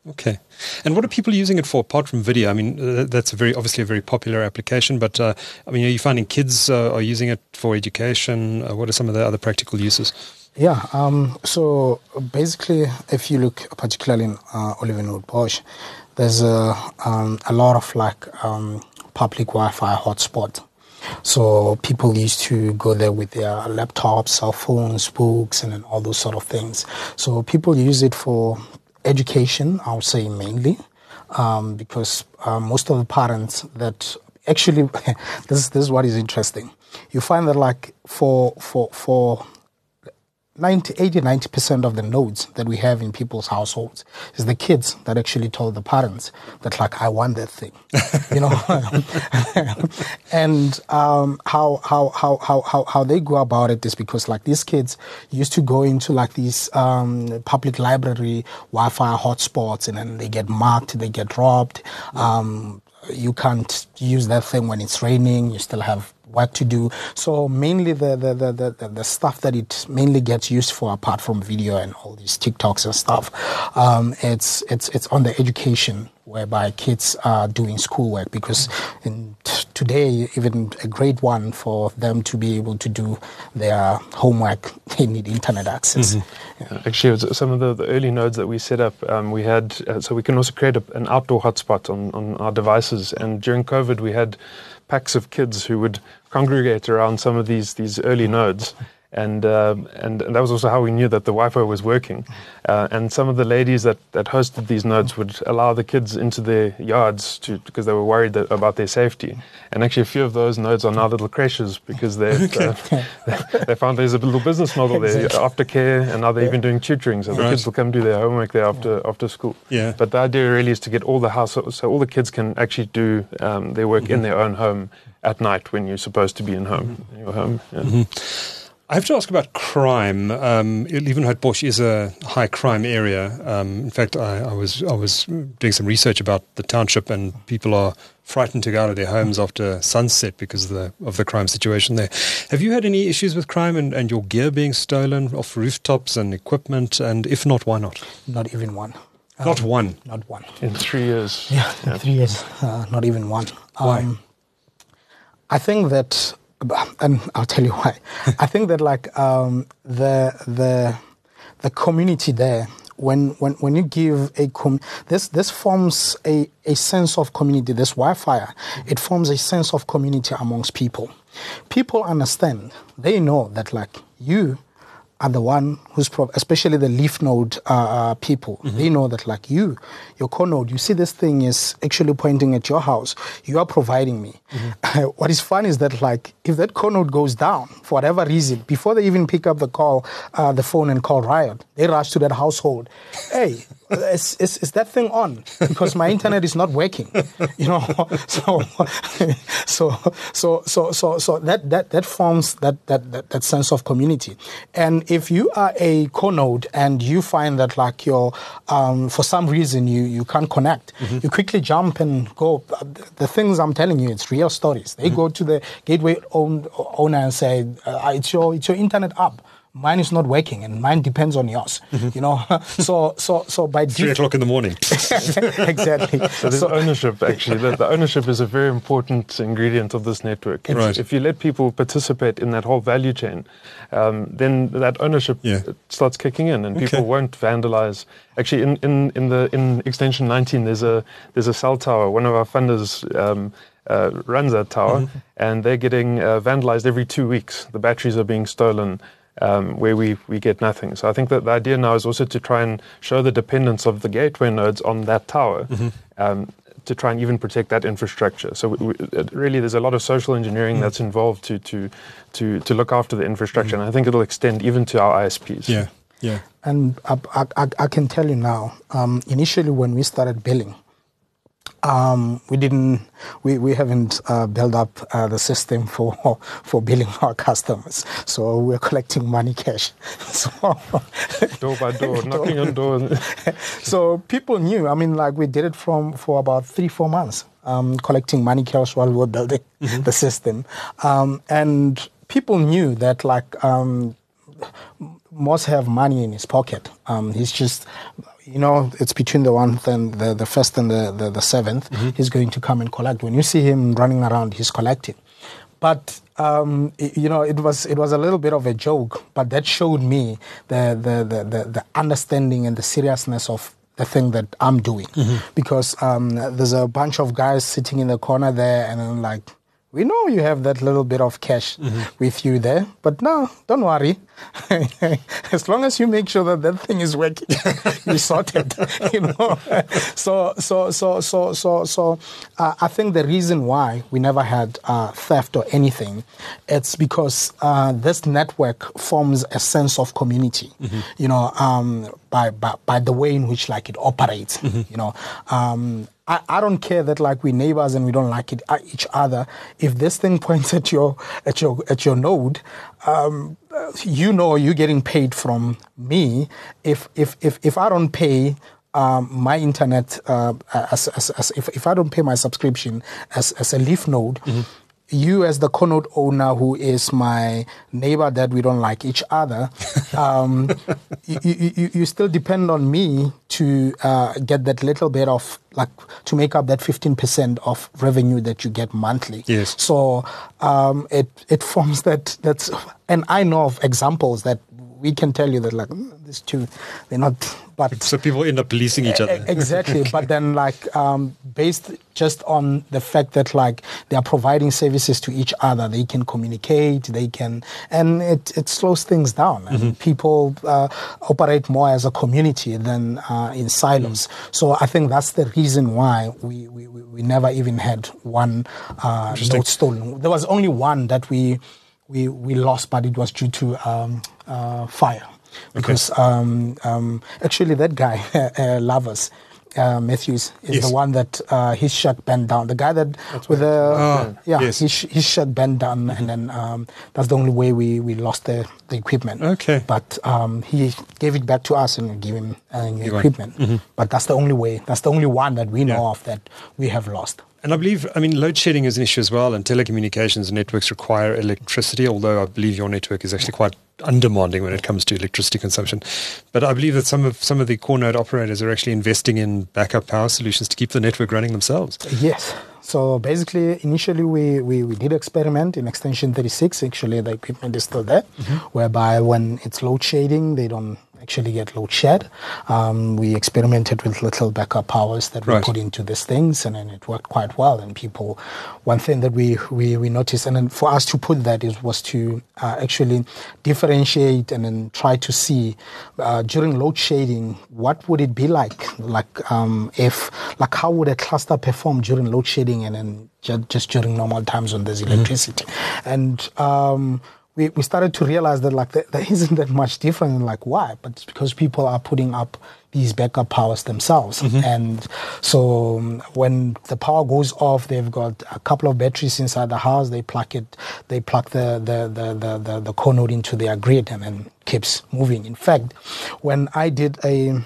A: Okay. And what are people using it for, apart from video? I mean, uh, that's a very obviously a very popular application, but uh, I mean, are you finding kids uh, are using it for education? Uh, what are some of the other practical uses?
C: Yeah, um, so basically, if you look particularly in uh, Oliver Norwood Bosch, there's a, um, a lot of like um, public Wi-Fi hotspot. So people used to go there with their laptops, cell phones, books, and then all those sort of things. So people use it for education, I would say mainly, um, because uh, most of the parents that actually, this, this is what is interesting. You find that like for for for ninety, eighty, ninety percent of the nodes that we have in people's households is the kids that actually told the parents that like, I want that thing, you know. And um, how, how, how, how, how, how they go about it is because like these kids used to go into like these um, public library Wi-Fi hotspots, and then they get marked, they get robbed. Um, you can't use that thing when it's raining. You still have work to do. So mainly the the, the, the the stuff that it mainly gets used for, apart from video and all these TikToks and stuff, um, it's it's it's on the education, whereby kids are doing schoolwork, because in t- today, even a grade one, for them to be able to do their homework, they need internet access.
B: Mm-hmm. Yeah. Actually, it was some of the, the early nodes that we set up, um, we had, uh, so we can also create a, an outdoor hotspot on, on our devices. And during COVID, we had packs of kids who would congregate around some of these these early nodes. And, uh, and and that was also how we knew that the Wi-Fi was working. Uh, and some of the ladies that, that hosted these nodes would allow the kids into their yards to because they were worried that, about their safety. And actually, a few of those nodes are now little creches, because they uh, they found there's a little business model there, aftercare, and now they're even doing tutoring, so the
A: right.
B: kids will come do their homework there after yeah. after school.
A: Yeah.
B: But the idea really is to get all the house, so, so all the kids can actually do um, their work mm-hmm. in their own home at night when you're supposed to be in home, mm-hmm. in your home. Yeah.
A: Mm-hmm. I have to ask about crime. Um, Leeuwenhoek Bosch is a high crime area. Um, in fact, I, I was I was doing some research about the township, and people are frightened to go out of their homes after sunset because of the of the crime situation there. Have you had any issues with crime and, and your gear being stolen off rooftops and equipment? And if not, why not?
C: Not even one.
A: Not
C: um,
A: one?
C: Not one.
B: In three years.
C: Yeah, in yeah. three years. Uh, not even one.
A: Why?
C: Um, I think that... And I'll tell you why. I think that like um, the the the community there, when when when you give a com- this this forms a, a sense of community. This Wi-Fi, it forms a sense of community amongst people. People understand. They know that like you are the one who's, pro- especially the leaf node uh, people, mm-hmm. they know that like you, your core node, you see this thing is actually pointing at your house, you are providing me. Mm-hmm. What is fun is that like, if that core node goes down, for whatever reason, before they even pick up the call, uh, the phone and call Riot, they rush to that household. Hey, is, is, is that thing on? Because my internet is not working, you know. So, so, so, so, so, so that that that forms that that that, that sense of community. And if you are a core node and you find that like you're, um, for some reason you you can't connect, mm-hmm. you quickly jump and go. The things I'm telling you, it's real stories. They mm-hmm. go to the gateway own, owner and say, uh, "It's your it's your internet up. Mine is not working, and mine depends on yours." Mm-hmm. You know, so so so by
A: three def- o'clock in the morning.
C: Exactly.
B: So there's so, ownership. Actually, the, the ownership is a very important ingredient of this network. If,
A: right.
B: if you let people participate in that whole value chain, um, then that ownership
A: yeah.
B: starts kicking in, and
A: okay.
B: people won't vandalize. Actually, in, in, in the in extension nineteen, there's a there's a cell tower. One of our funders. Um, Uh, runs that tower, mm-hmm. and they're getting uh, vandalized every two weeks. The batteries are being stolen, um, where we, we get nothing. So I think that the idea now is also to try and show the dependence of the gateway nodes on that tower, mm-hmm. um, to try and even protect that infrastructure. So we, we, really, there's a lot of social engineering mm-hmm. that's involved to to to to look after the infrastructure, mm-hmm. and I think it'll extend even to our I S Ps.
A: Yeah, yeah.
C: And I, I, I can tell you now. Um, initially, when we started billing. Um, we didn't, we, we haven't uh, built up uh, the system for for billing our customers. So we're collecting money cash. So
B: door by door, knocking on doors.
C: So people knew. I mean, like we did it from for about three, four months, um, collecting money cash while we were building mm-hmm. the system. Um, and people knew that like um, Moss have money in his pocket. Um, he's just you know, it's between the one and the, the first and the, the, the seventh. Mm-hmm. He's going to come and collect. When you see him running around, he's collecting. But um, you know, it was it was a little bit of a joke, but that showed me the the, the, the, the understanding and the seriousness of the thing that I'm doing. Mm-hmm. Because um, there's a bunch of guys sitting in the corner there, and I'm like, we know you have that little bit of cash mm-hmm. with you there, but no, don't worry. As long as you make sure that that thing is working, you sort it. You know. So, so, so, so, so, so. Uh, I think the reason why we never had uh, theft or anything, it's because uh, this network forms a sense of community. Mm-hmm. You know, um, by, by by the way in which like it operates. Mm-hmm. You know. Um, I, I don't care that like we're neighbors and we don't like it, uh, each other. If this thing points at your at your at your node, um, you know you're getting paid from me. If if if if I don't pay um, my internet, uh, as, as, as if if I don't pay my subscription as as a Leaf node. Mm-hmm. You as the Conode owner, who is my neighbor that we don't like each other, um, you, you, you still depend on me to uh, get that little bit of, like, to make up that fifteen percent of revenue that you get monthly.
A: Yes.
C: So um, it it forms that, that's, and I know of examples that we can tell you that, like, these two, they're not, but...
A: So people end up policing each other.
C: Exactly. But then, like, um, based just on the fact that, like, they are providing services to each other, they can communicate, they can, and it, it slows things down. And mm-hmm. people uh, operate more as a community than uh, in silos. Mm-hmm. So I think that's the reason why we, we, we never even had one uh, node stolen. There was only one that we... We we lost, but it was due to um, uh, fire. Because okay. um, um, actually that guy, uh, Lovers, uh, Matthews, is yes. the one that uh, his shack burned down. The guy that that's with the uh, yeah, yes. his his shack burned down, mm-hmm. and then um, that's the only way we, we lost the, the equipment.
A: Okay,
C: but um, he gave it back to us and we gave him uh, new equipment. Mm-hmm. But that's the only way. That's the only one that we know yeah. of that we have lost.
A: And I believe, I mean, load shedding is an issue as well, and telecommunications networks require electricity, although I believe your network is actually quite undemanding when it comes to electricity consumption. But I believe that some of some of the core node operators are actually investing in backup power solutions to keep the network running themselves.
C: Yes. So basically, initially we, we, we did experiment in extension thirty-six. Actually, the equipment is still there, mm-hmm. whereby when it's load shedding, they don't actually get load shed. Um, we experimented with little backup powers that we right. put into these things, and then it worked quite well. And people, one thing that we, we, we noticed, and then for us to put that is was to uh, actually differentiate and then try to see uh, during load shedding, what would it be like? Like um, if, like how would a cluster perform during load shedding and then ju- just during normal times when there's electricity? Mm-hmm. And um, We, we started to realize that like there, there isn't that much different. Like why? But it's because people are putting up these backup powers themselves. Mm-hmm. And so um, when the power goes off, they've got a couple of batteries inside the house. They plug it, they plug the the the the, the, the core node into their grid, and then keeps moving. In fact, when I did a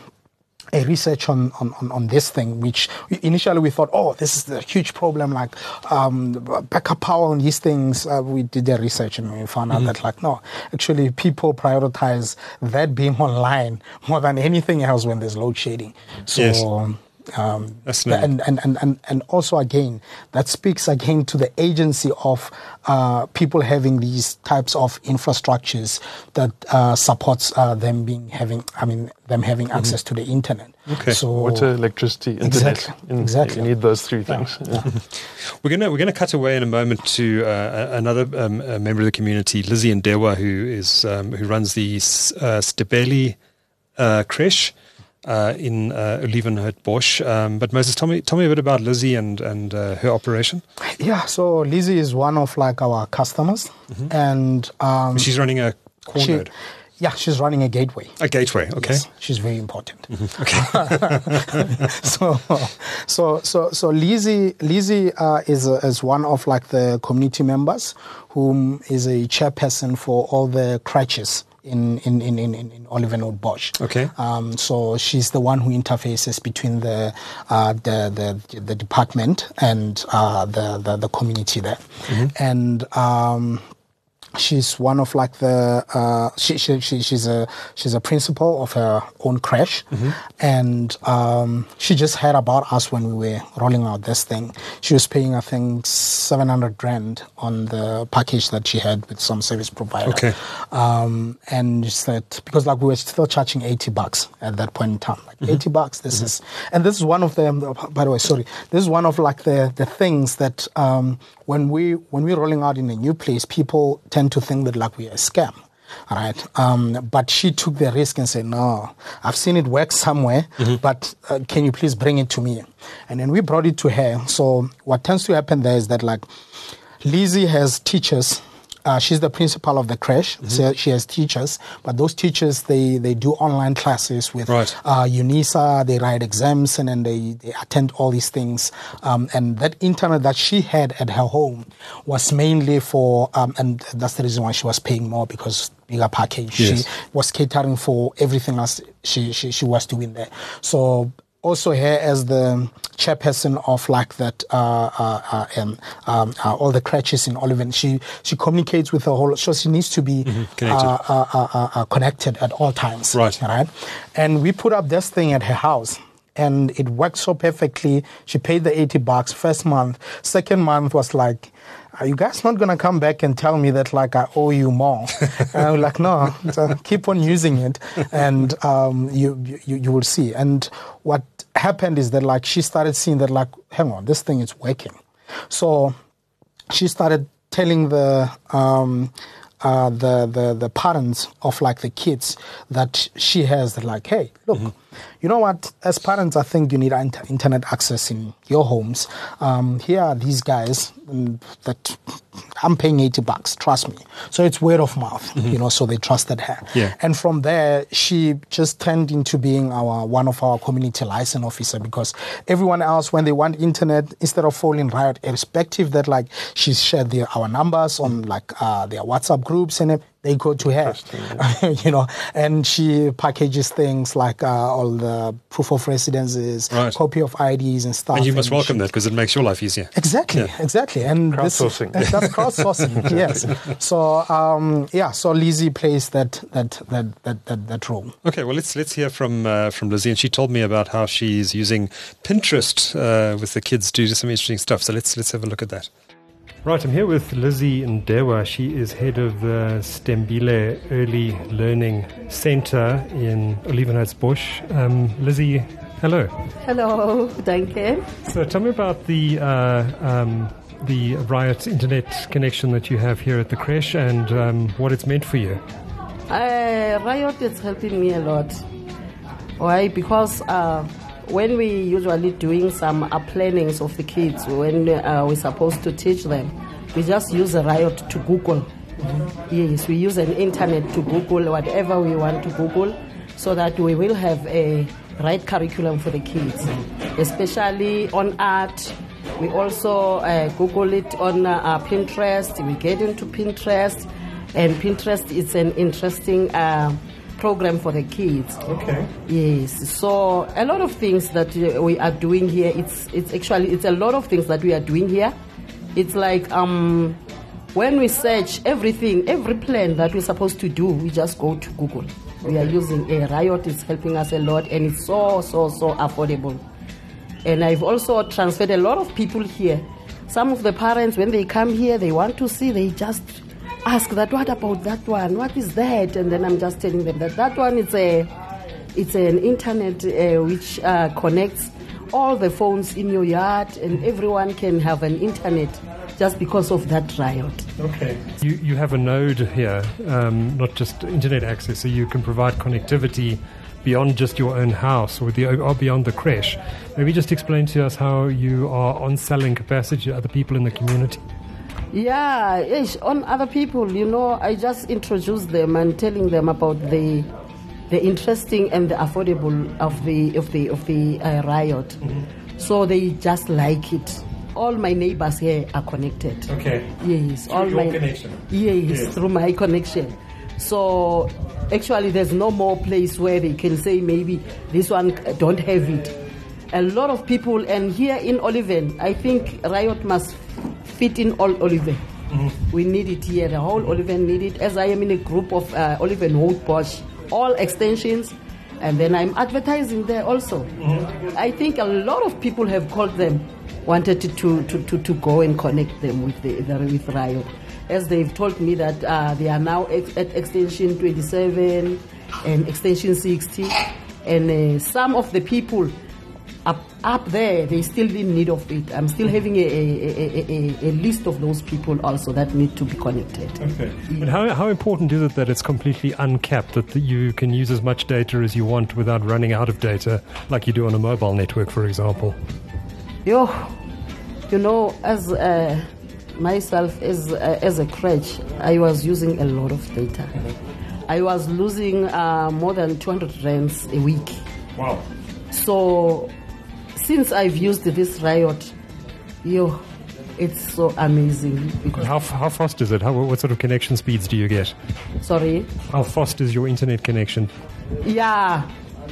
C: a research on, on, on this thing, which initially we thought, oh, this is a huge problem, like um, backup power on these things. Uh, we did the research and we found mm-hmm. out that, like, no, actually people prioritize that being online more than anything else when there's load shedding. So,
A: yes.
C: Um, and, and, and, and, and also, again, that speaks again to the agency of uh, people having these types of infrastructures that uh, supports uh, them being having, I mean, them having mm-hmm. access to the internet.
A: Okay.
C: So
B: water, electricity, internet.
C: Exactly.
B: In,
C: exactly.
B: You need those three things.
C: Yeah.
B: Yeah.
A: We're gonna we're gonna cut away in a moment to uh, another um, a member of the community, Lizzie Ndewa, who is um, who runs the uh, Stebeli uh, creche. Uh, in uh, Olivenhout-Bosch. Um, but Moses, tell me, tell me a bit about Lizzie and and uh, her operation.
C: Yeah, so Lizzie is one of like our customers, mm-hmm. and um,
A: she's running a core
C: she,
A: node.
C: Yeah, she's running a gateway.
A: A gateway, okay.
C: Yes, she's very important.
A: Mm-hmm. Okay.
C: so, so, so, so Lizzie, Lizzie uh, is uh, is one of like the community members, whom is a chairperson for all the crèches in in in in, in Olivenhout-Bosch.
A: Okay.
C: Um, so she's the one who interfaces between the uh, the, the the department and uh, the, the the community there, mm-hmm. and. Um, She's one of like the uh, she, she she she's a she's a principal of her own crash, mm-hmm. and um, she just heard about us when we were rolling out this thing. She was paying, I think, seven hundred rand on the package that she had with some service provider.
A: Okay,
C: um, and she said because like we were still charging eighty bucks at that point in time, like mm-hmm. eighty bucks. This mm-hmm. is and this is one of them. By the way, sorry, this is one of like the the things that um, when we when we're rolling out in a new place, people tend to think that like we're a scam, all right? Um, but she took the risk and said, no, I've seen it work somewhere, mm-hmm. but uh, can you please bring it to me? And then we brought it to her. So what tends to happen there is that like Lizzie has teachers. Uh, she's the principal of the crash. Mm-hmm. So she has teachers, but those teachers, they, they do online classes with
A: right.
C: uh, UNISA. They write exams and then they, they attend all these things. Um, and that internet that she had at her home was mainly for, um, and that's the reason why she was paying more, because bigger package.
A: Yes.
C: She was catering for everything else she, she, she was doing there. So also here as the chairperson of like that, uh, uh, uh, um, um, uh, all the crashes in Oliven, she she communicates with the whole. So she needs to be
A: mm-hmm. connected.
C: Uh, uh, uh, uh, connected at all times.
A: Right,
C: right. And we put up this thing at her house, and it worked so perfectly. She paid the eighty bucks first month. Second month was like, are you guys not going to come back and tell me that like I owe you more? And I'm like, no, so keep on using it and um, you, you you will see. And what happened is that like she started seeing that like, hang on, this thing is working. So she started telling the um, uh, the, the the parents of like the kids that she has that like, hey, look, mm-hmm. you know what? As parents, I think you need inter- internet access in your homes. Um, here are these guys um, that I'm paying eighty bucks. Trust me. So it's word of mouth, mm-hmm. you know. So they trusted her,
A: yeah.
C: and from there she just turned into being our one of our community liaison officer, because everyone else, when they want internet, instead of phoning Riot, irrespective that like she's shared their our numbers on like uh, their WhatsApp groups and it, they go to her, yeah. you know, and she packages things like uh, all the proof of residences,
A: right.
C: copy of I Ds and stuff.
A: And you must
C: and
A: welcome
C: she,
A: that because it makes your life easier.
C: Exactly, yeah. exactly. And
B: crowdsourcing.
C: This, that's crowdsourcing, yes. So, um, yeah, so Lizzie plays that that that that that, that role.
A: Okay, well, let's let's hear from uh, from Lizzie. And she told me about how she's using Pinterest uh, with the kids to do some interesting stuff. So let's let's have a look at that. Right, I'm here with Lizzie Ndewa. She is head of the Stembile Early Learning Centre in Olivenhuisbosch. Um, Lizzie, hello.
E: Hello, danke.
A: So tell me about the uh, um, the Riot internet connection that you have here at the creche and um, what it's meant for you.
E: Uh, Riot is helping me a lot. Why? Because uh, when we usually doing some uh, plannings of the kids, when uh, we're supposed to teach them, we just use a Riot to Google. Mm-hmm. Yes, we use an internet to Google whatever we want to Google, so that we will have a right curriculum for the kids, especially on art. We also uh, Google it on uh, Pinterest. We get into Pinterest, and Pinterest is an interesting uh, program for the kids.
A: Okay.
E: Yes. So a lot of things that uh, we are doing here. It's it's actually it's a lot of things that we are doing here. It's like um, when we search everything, every plan that we're supposed to do, we just go to Google. We are using a Riot. It's helping us a lot, and it's so so so affordable. And I've also transferred a lot of people here. Some of the parents, when they come here, they want to see. They just ask that, what about that one? What is that? And then I'm just telling them that that one is a, it's an internet uh, which uh, connects all the phones in your yard, and everyone can have an internet just because of that Riot.
A: Okay. You you have a node here, um, not just internet access, so you can provide connectivity beyond just your own house or, the, or beyond the creche. Maybe just explain to us how you are on selling capacity to other people in the community.
E: Yeah, ish, on other people, you know, I just introduce them and telling them about the the interesting and the affordable of the of the of the uh, Riot. Mm-hmm. So they just like it. All my neighbors here are connected.
A: Okay.
E: Yes.
A: Through
E: all
A: your
E: my
A: connection.
E: Yes, yes, through my connection. So actually, there's no more place where they can say maybe this one don't have it. A lot of people, and here in Oliven, I think Riot must fit in all Oliven. Mm-hmm. We need it here. The whole Oliven need it. As I am in a group of uh, Olivenhout-Bosch, all extensions, and then I'm advertising there also. Mm-hmm. I think a lot of people have called them, wanted to to, to, to, to go and connect them with the, the with Riot. As they've told me that uh, they are now ex- at extension twenty-seven and extension sixty, and uh, some of the people up up there, they still in need of it. I'm still having a, a, a, a list of those people also that need to be connected.
A: Okay. But how, how important is it that it's completely uncapped, that you can use as much data as you want without running out of data, like you do on a mobile network, for example?
E: Yo, you know, as uh, myself, as, uh, as a crutch, I was using a lot of data. I was losing uh, more than two hundred rands a week.
A: Wow.
E: So, since I've used this Riot, yo, it's so amazing. Because
A: how how fast is it? How, what sort of connection speeds do you get?
E: Sorry?
A: How fast is your internet connection?
E: Yeah.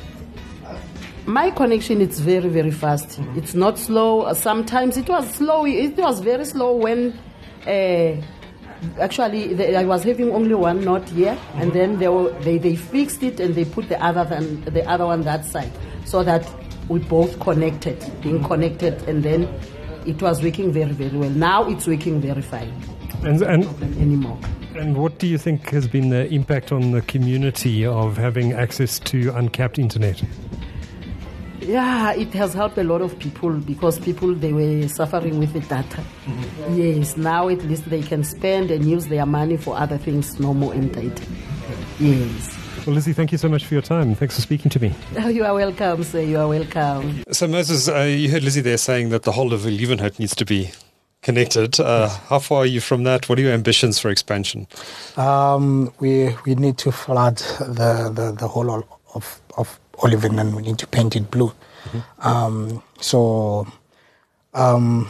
E: My connection is very, very fast. It's not slow. Sometimes it was slow. It was very slow when... Uh, Actually, they, I was having only one node here, and then they, were, they they fixed it and they put the other than the other one that side, so that we both connected, being connected, and then it was working very very well. Now it's working very fine.
A: And and
E: anymore.
A: And what do you think has been the impact on the community of having access to uncapped internet?
E: Yeah, it has helped a lot of people because people, they were suffering with the data. Mm-hmm. Yes, now at least they can spend and use their money for other things, no more in data. Yes.
A: Well, Lizzie, thank you so much for your time. Thanks for speaking to me.
E: Oh, you are welcome, sir. You are welcome.
A: So, Moses, uh, you heard Lizzie there saying that the whole of Olivenhout needs to be connected. Uh, how far are you from that? What are your ambitions for expansion?
C: Um, we we need to flood the, the, the whole of, of Oliven, and we need to paint it blue. Mm-hmm. Um, so um,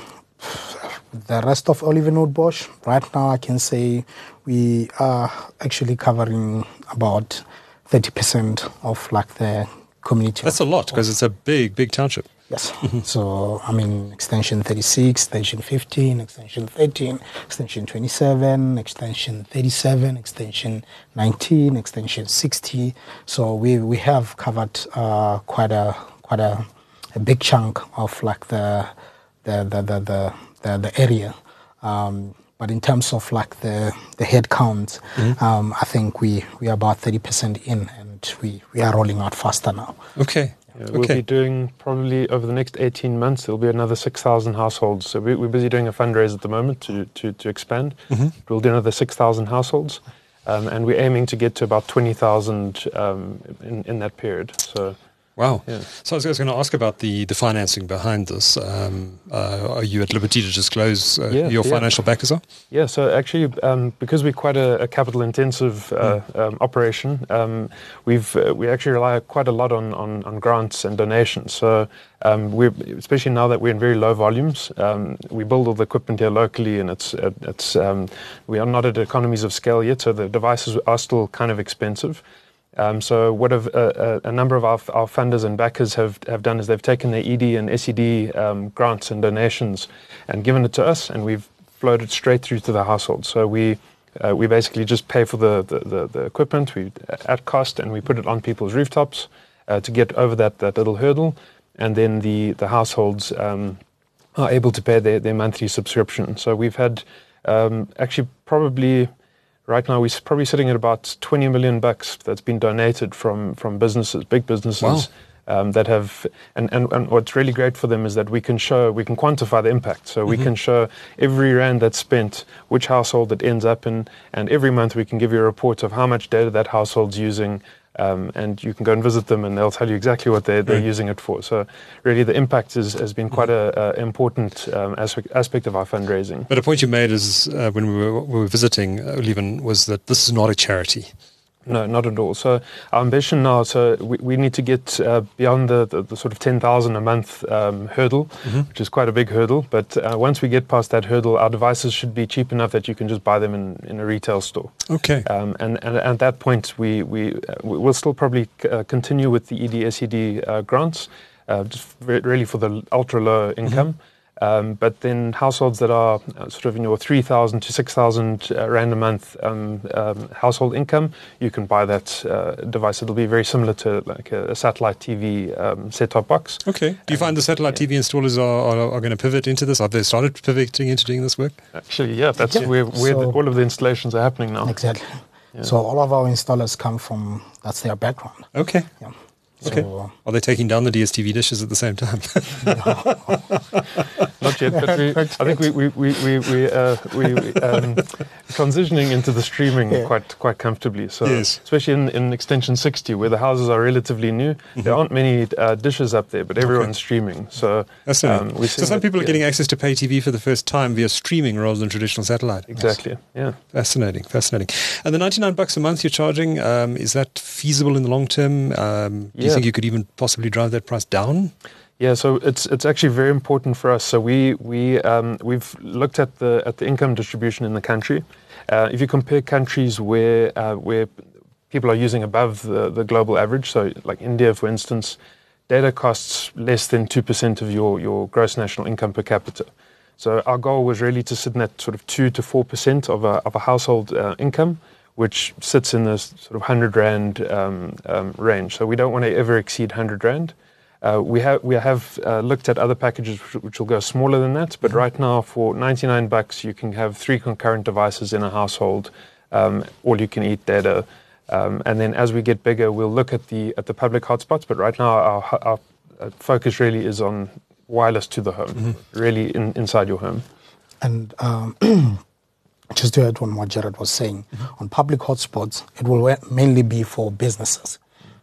C: the rest of Olivenhout-Bosch, right now I can say we are actually covering about thirty percent of like the community.
A: That's a lot because it's a big, big township.
C: Yes. Mm-hmm. So, I mean, extension thirty-six, extension fifteen, extension thirteen, extension twenty-seven, extension thirty-seven, extension nineteen, extension sixty. So we, we have covered uh, quite a quite a, a big chunk of like the the the the the, the, the area. Um, but in terms of like the the head count, mm-hmm. um, I think we we are about thirty percent in, and we, we are rolling out faster now.
A: Okay.
B: Yeah, we'll
A: okay.
B: be doing probably over the next eighteen months, there'll be another six thousand households. So we, we're busy doing a fundraise at the moment to, to, to expand. Mm-hmm. We'll do another six thousand households. Um, and we're aiming to get to about twenty thousand um, in, in that period. So,
A: wow.
B: Yeah.
A: So I was, I was going to ask about the, the financing behind this. Um, uh, are you at liberty to disclose uh,
B: yeah,
A: your
B: yeah.
A: financial backers are?
B: Yeah, so actually, um, because we're quite a, a capital-intensive uh, mm. um, operation, um, we've uh, we actually rely quite a lot on, on, on grants and donations. So um, we're, especially now that we're in very low volumes, um, we build all the equipment here locally, and it's it's um, we are not at economies of scale yet, so the devices are still kind of expensive. Um, so what have, uh, a number of our, our funders and backers have, have done is they've taken their E D and S E D um, grants and donations and given it to us, and we've flowed it straight through to the household. So we uh, we basically just pay for the, the, the, the equipment we at cost, and we put it on people's rooftops uh, to get over that, that little hurdle, and then the, the households um, are able to pay their, their monthly subscription. So we've had um, actually probably... Right now, we're probably sitting at about twenty million bucks that's been donated from, from businesses, big businesses, wow. um, that have, and, and, and what's really great for them is that we can show, we can quantify the impact. So mm-hmm. we can show every rand that's spent, which household it ends up in, and every month we can give you a report of how much data that household's using. Um, and you can go and visit them, and they'll tell you exactly what they're, they're right. using it for. So really the impact is, has been quite an important um, aspect, aspect of our fundraising.
A: But a point you made is uh, when we were, we were visiting Oliven was that this is not a charity.
B: No, not at all. So our ambition now, so we, we need to get uh, beyond the, the, the sort of ten thousand a month um, hurdle, mm-hmm. which is quite a big hurdle. But uh, once we get past that hurdle, our devices should be cheap enough that you can just buy them in, in a retail store.
A: Okay.
B: Um, and, and at that point, we, we, uh, we'll still probably uh, continue with the E D S E D uh, grants, uh, just re- really for the ultra-low income. Mm-hmm. Um, but then households that are uh, sort of in your three thousand to six thousand uh, rand a month um, um, household income, you can buy that uh, device. It'll be very similar to like a, a satellite T V um, set-top box.
A: Okay. Do you find the satellite
B: yeah.
A: T V installers are, are, are going to pivot into this? Have they started pivoting into doing this work?
B: Actually, yeah, that's
C: Yeah.
B: where, where
C: So-
B: the, all of the installations are happening now.
C: Exactly.
B: Yeah.
C: So all of our installers come from, that's their background.
A: Okay.
C: Yeah.
A: Okay.
C: So,
A: Are they taking down the D S T V dishes at the same time?
B: Not yet, but we, I think we we we we we, uh, we um, transitioning into the streaming
C: Yeah.
B: quite quite comfortably. So
A: Yes.
B: especially in, in extension sixty, where the houses are relatively new,
A: Mm-hmm.
B: there aren't many uh, dishes up there, but everyone's streaming. So
A: That's
B: um, we're
A: so
B: seeing
A: some
B: that-
A: people are
B: yeah,
A: getting access to pay T V for the first time via streaming rather than traditional satellite.
B: exactly. Yeah.
A: Fascinating, fascinating. And the ninety-nine bucks a month you're charging, um, is that feasible in the long term? Um, do you
B: Yeah.
A: think you could even possibly drive that price down?
B: Yeah, so it's it's actually very important for us. So we we um, we've looked at the at the income distribution in the country. Uh, if you compare countries where uh, where people are using above the, the global average, so like India, for instance, data costs less than two percent of your your gross national income per capita. So our goal was really to sit in that sort of two to four percent of a of a household uh, income, which sits in this sort of hundred rand um, um, range. So we don't want to ever exceed hundred rand. Uh, we have we have uh, looked at other packages which, which will go smaller than that, but right now for ninety-nine bucks you can have three concurrent devices in a household, um, all you can eat data, um, and then as we get bigger we'll look at the at the public hotspots. But right now our, our, our focus really is on wireless to the home, mm-hmm. really in, inside your home.
C: and um, just to add on what Jared was saying, mm-hmm. on public hotspots, it will wa- mainly be for businesses.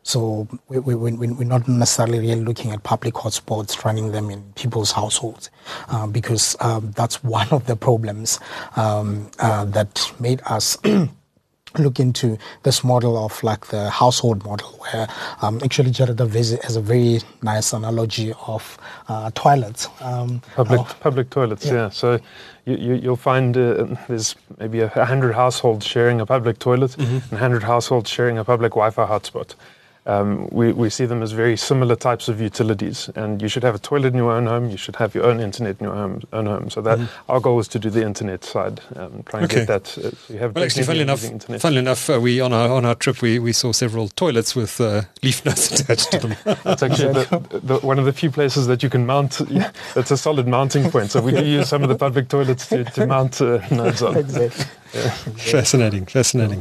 C: So we, we, we, we're not necessarily really looking at public hotspots, running them in people's households, uh, because um, that's one of the problems um, uh, that made us look into this model of like the household model, where um, actually Jared has a very nice analogy of uh, toilets. Um,
B: Public
C: of-
B: public toilets, yeah.
C: yeah.
B: So you, you, you'll find uh, there's maybe a hundred households sharing a public toilet,
A: Mm-hmm.
B: and a hundred households sharing a public Wi-Fi hotspot. Um, we, we see them as very similar types of utilities, and you should have a toilet in your own home. You should have your own internet in your own, own home. So that
A: Mm-hmm.
B: our goal is to do the internet side, um, try and
A: Okay.
B: get that. Uh, so you have
A: Well, actually, funnily
B: definitely
A: enough,
B: using internet.
A: funnily enough, uh, we on our on our trip we, we saw several toilets with uh, leaf notes attached to them.
B: That's actually the, the, one of the few places that you can mount. Yeah, that's a solid mounting point. So we do use some of the public toilets to, to mount uh, nodes on.
C: Exactly.
A: Fascinating, fascinating.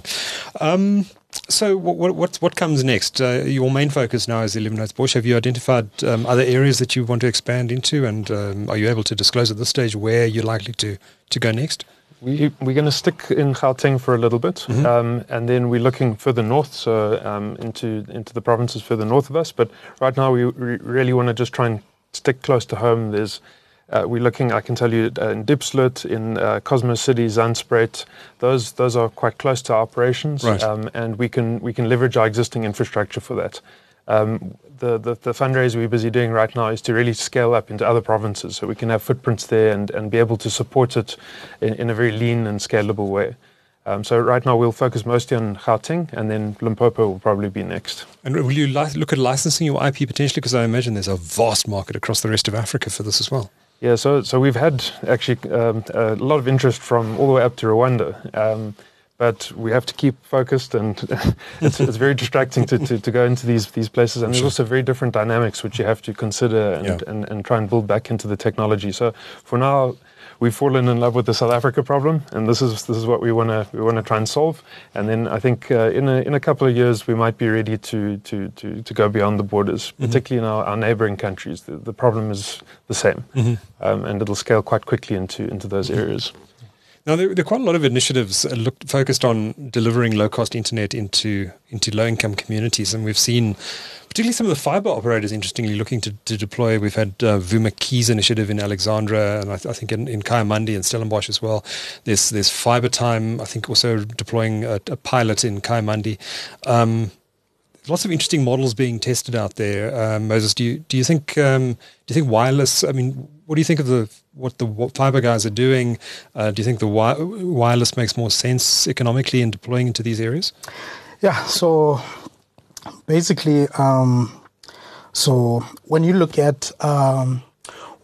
A: Um, so, what, what what comes next? Uh, your main focus now is Eliminates Bosch. Have you identified um, other areas that you want to expand into, and um, are you able to disclose at this stage where you're likely to, to go next?
B: We, we're going to stick in Gauteng for a little bit,
A: Mm-hmm.
B: um, and then we're looking further north, so um, into into the provinces further north of us. But right now, we re- really want to just try and stick close to home. There's Uh, we're looking, I can tell you, uh, in Diepsloot, in uh, Cosmos City, Zandspruit. Those those are quite close to our operations,
A: Right.
B: um, and we can we can leverage our existing infrastructure for that. Um, the, the the fundraiser we're busy doing right now is to really scale up into other provinces, so we can have footprints there and, and be able to support it in, in a very lean and scalable way. Um, so right now we'll focus mostly on Gauteng, and then Limpopo will probably be next.
A: And will you li- look at licensing your I P potentially? Because I imagine there's a vast market across the rest of Africa for this as well.
B: Yeah, so so we've had actually um, a lot of interest from all the way up to Rwanda, um, but we have to keep focused, and it's, it's very distracting to, to, to go into these these places, and there's also very different dynamics which you have to consider and,
A: Yeah.
B: and, and try and build back into the technology. So for now, we've fallen in love with the South Africa problem, and this is this is what we want to we want to try and solve. And then I think uh, in a in a couple of years we might be ready to to to, to go beyond the borders,
A: Mm-hmm.
B: particularly in our, our neighbouring countries. The, the problem is the same,
A: Mm-hmm.
B: um, and it'll scale quite quickly into into those areas.
A: Now, there, there are quite a lot of initiatives uh, look, focused on delivering low-cost internet into into low-income communities, and we've seen particularly some of the fiber operators, interestingly, looking to, to deploy. We've had uh, Vuma Keys initiative in Alexandra, and I, th- I think in, in Kayamandi and Stellenbosch as well. There's there's Fiber Time, I think, also deploying a, a pilot in Kayamandi. Um, Lots of interesting models being tested out there. Um, Moses, do you do you think um, do you think wireless? I mean, what do you think of the what the what fiber guys are doing? Uh, do you think the wi- wireless makes more sense economically in deploying into these areas?
C: Yeah. So basically, um, so when you look at um,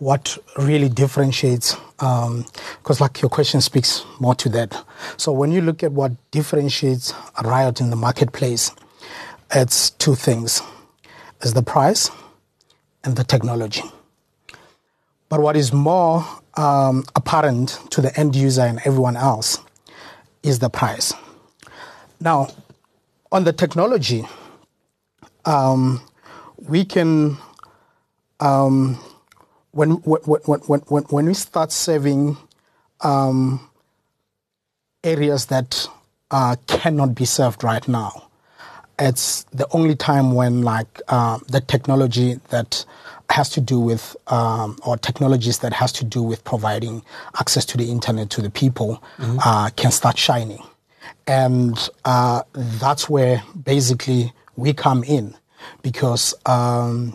C: what really differentiates, because um, like your question speaks more to that. So when you look at what differentiates Riot in the marketplace, it's two things. It's the price and the technology. But what is more um, apparent to the end user and everyone else is the price. Now, on the technology, um, we can, um, when, when, when, when, when we start serving um, areas that uh, cannot be served right now, it's the only time when like uh, the technology that has to do with, um, or technologies that has to do with providing access to the internet to the people mm-hmm. uh, can start shining. And uh, that's where basically we come in, because um,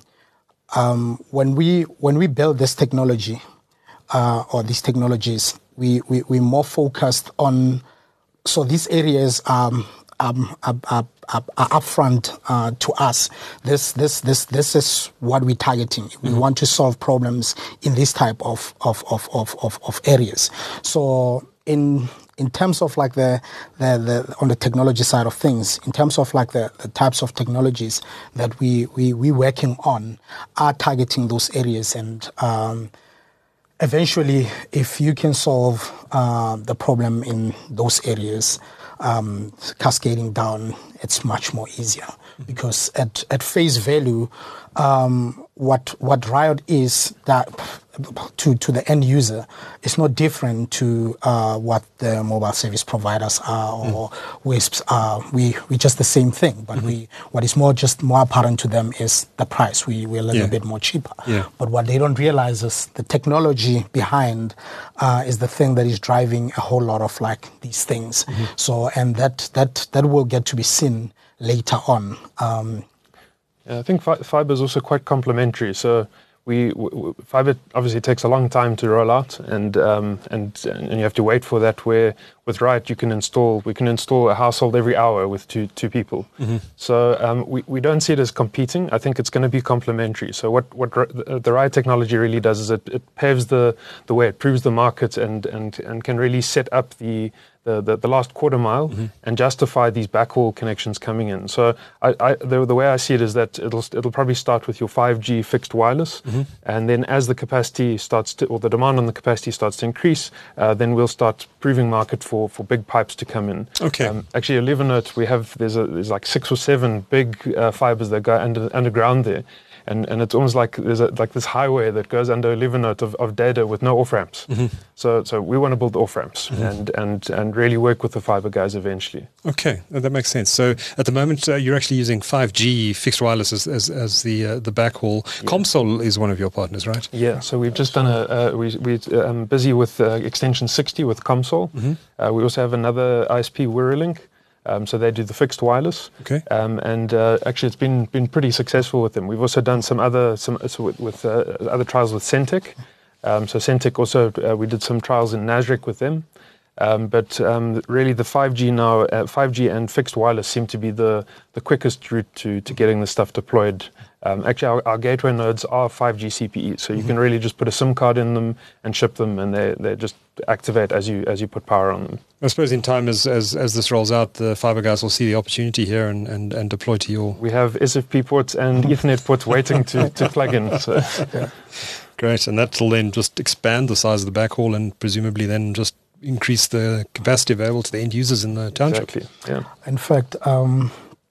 C: um, when we when we build this technology uh, or these technologies, we, we, we're more focused on, so these areas um, um, are, are, are, are upfront uh, to us. This this this this is what we're targeting. Mm-hmm. We want to solve problems in this type of of of of, of, of areas. So in In terms of like the, the, the on the technology side of things, in terms of like the, the types of technologies that we we we working on are targeting those areas, and um, eventually, if you can solve uh, the problem in those areas, um, cascading down, it's much more easier. Mm-hmm. Because at at face value, um, what what Riot is that. To, to the end user, it's not different to uh, what the mobile service providers are or mm. WISPs are. We we just the same thing, but mm-hmm. we what is more just more apparent to them is the price. We we're a little yeah. bit more cheaper.
A: Yeah.
C: But what they don't realize is the technology behind uh, is the thing that is driving a whole lot of like these things. Mm-hmm. So and that that that will get to be seen later on. Um,
B: yeah, I think fi- fiber is also quite complementary. So. We, w- fiber obviously takes a long time to roll out, and um, and and you have to wait for that. Where with Riot, you can install we can install a household every hour with two two people. Mm-hmm. So um, we we don't see it as competing. I think it's going to be complementary. So what what the, the Riot technology really does is it, it paves the the way, it proves the market, and and and can really set up the. The, the, the last quarter mile mm-hmm. and justify these backhaul connections coming in. So I, I, the, the way I see it is that it'll it'll probably start with your five G fixed wireless, mm-hmm. and then as the capacity starts to, or the demand on the capacity starts to increase, uh, then we'll start proving market for, for big pipes to come in.
A: Okay.
B: Um, actually, at Livernote, we have there's a there's like six or seven big uh, fibers that go under underground there. And and it's almost like there's a, like this highway that goes under a Livernote of, of data with no off ramps. Mm-hmm. So so we want to build off ramps mm-hmm. and, and and really work with the fiber guys eventually.
A: Okay, that makes sense. So at the moment uh, you're actually using five G fixed wireless as as, as the uh, the backhaul. Yeah. Comsol is one of your partners, right?
B: Yeah. So we've just done a uh, we we're um, busy with uh, extension sixty with Comsol. Mm-hmm. Uh, we also have another I S P, Wirralink. Um, so they do the fixed wireless,
A: okay.
B: um, and uh, actually it's been been pretty successful with them. We've also done some other some so with, with uh, other trials with Centec. Um, so Centec also uh, we did some trials in Nasrec with them, um, but um, really the five G now uh, five G and fixed wireless seem to be the the quickest route to to getting the stuff deployed. Um, actually, our, our gateway nodes are five G C P E, so you mm-hmm. can really just put a SIM card in them and ship them, and they they just activate as you as you put power on them.
A: I suppose in time, as as, as this rolls out, the fiber guys will see the opportunity here and, and, and deploy to your...
B: We have S F P ports and Ethernet ports waiting to, to plug in. So. Yeah.
A: Great, and that will then just expand the size of the backhaul and presumably then just increase the capacity available to the end users in the township.
B: Exactly, yeah.
C: In fact... Um,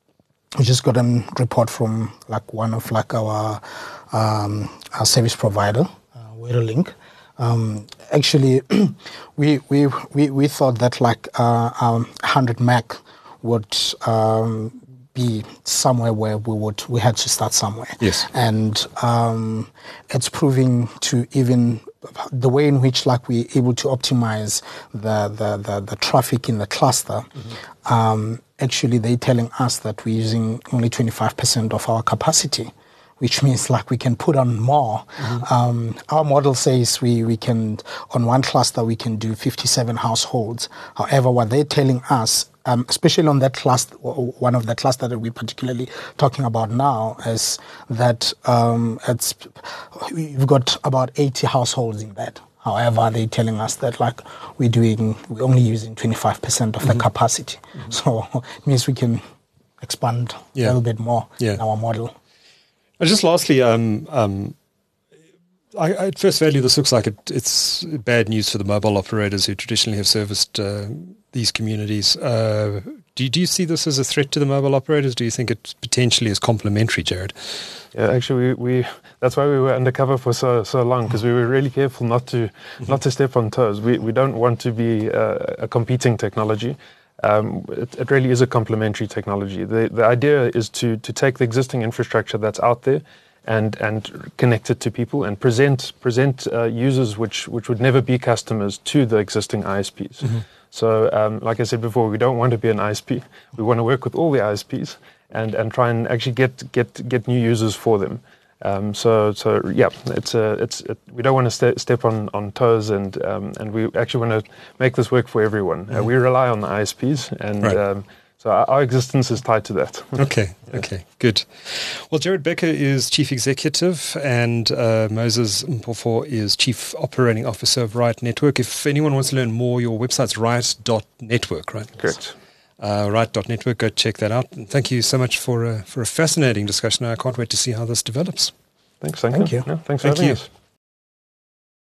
C: We just got a report from like one of like our um, our service provider, uh, Wirralink. Um, actually, we, we we we thought that like uh, um, one hundred meg would um, be somewhere where we would we had to start somewhere.
A: Yes,
C: and um, it's proving to even the way in which like we're able to optimize the the the, the traffic in the cluster. Mm-hmm. Um, Actually, they're telling us that we're using only twenty-five percent of our capacity, which means like we can put on more. Mm-hmm. Um, our model says we, we can, on one cluster, we can do fifty-seven households. However, what they're telling us, um, especially on that cluster, one of the cluster that we're particularly talking about now is that um, it's we've got about eighty households in that. However, they're telling us that like we're doing, we're only using twenty-five percent of mm-hmm. the capacity. Mm-hmm. So it means we can expand yeah. a little bit more yeah. in our model.
A: And just lastly, um, um, I, I at first value, this looks like it, it's bad news for the mobile operators who traditionally have serviced uh, these communities. Uh, do, you, do you see this as a threat to the mobile operators? Do you think it potentially is complementary, Jared?
B: Yeah, actually, we, we that's why we were undercover for so so long, because we were really careful not to mm-hmm. not to step on toes. We we don't want to be uh, a competing technology. Um, it, it really is a complementary technology. The the idea is to to take the existing infrastructure that's out there and and connect it to people and present present uh, users which which would never be customers to the existing I S Ps. Mm-hmm. So, um, like I said before, we don't want to be an I S P. We want to work with all the I S Ps and and try and actually get get get new users for them. Um, so so yeah, it's a it's it, we don't want to ste- step on, on toes, and um, and we actually want to make this work for everyone. Mm-hmm. Uh, we rely on the I S Ps, and
A: right.
B: um, so our, our existence is tied to that.
A: Okay,
B: yeah.
A: okay, good. Well, Jared Becker is Chief Executive, and uh, Moses Mpofo is Chief Operating Officer of Riot Network. If anyone wants to learn more, your website's riot dot network, right?
B: Correct.
A: Uh, riot dot network, go check that out. And thank you so much for a, for a fascinating discussion. I can't wait to see how this develops.
B: Thanks, thank,
C: thank
B: you.
C: you.
B: No, thanks
A: thank
B: for having
A: you.
B: us.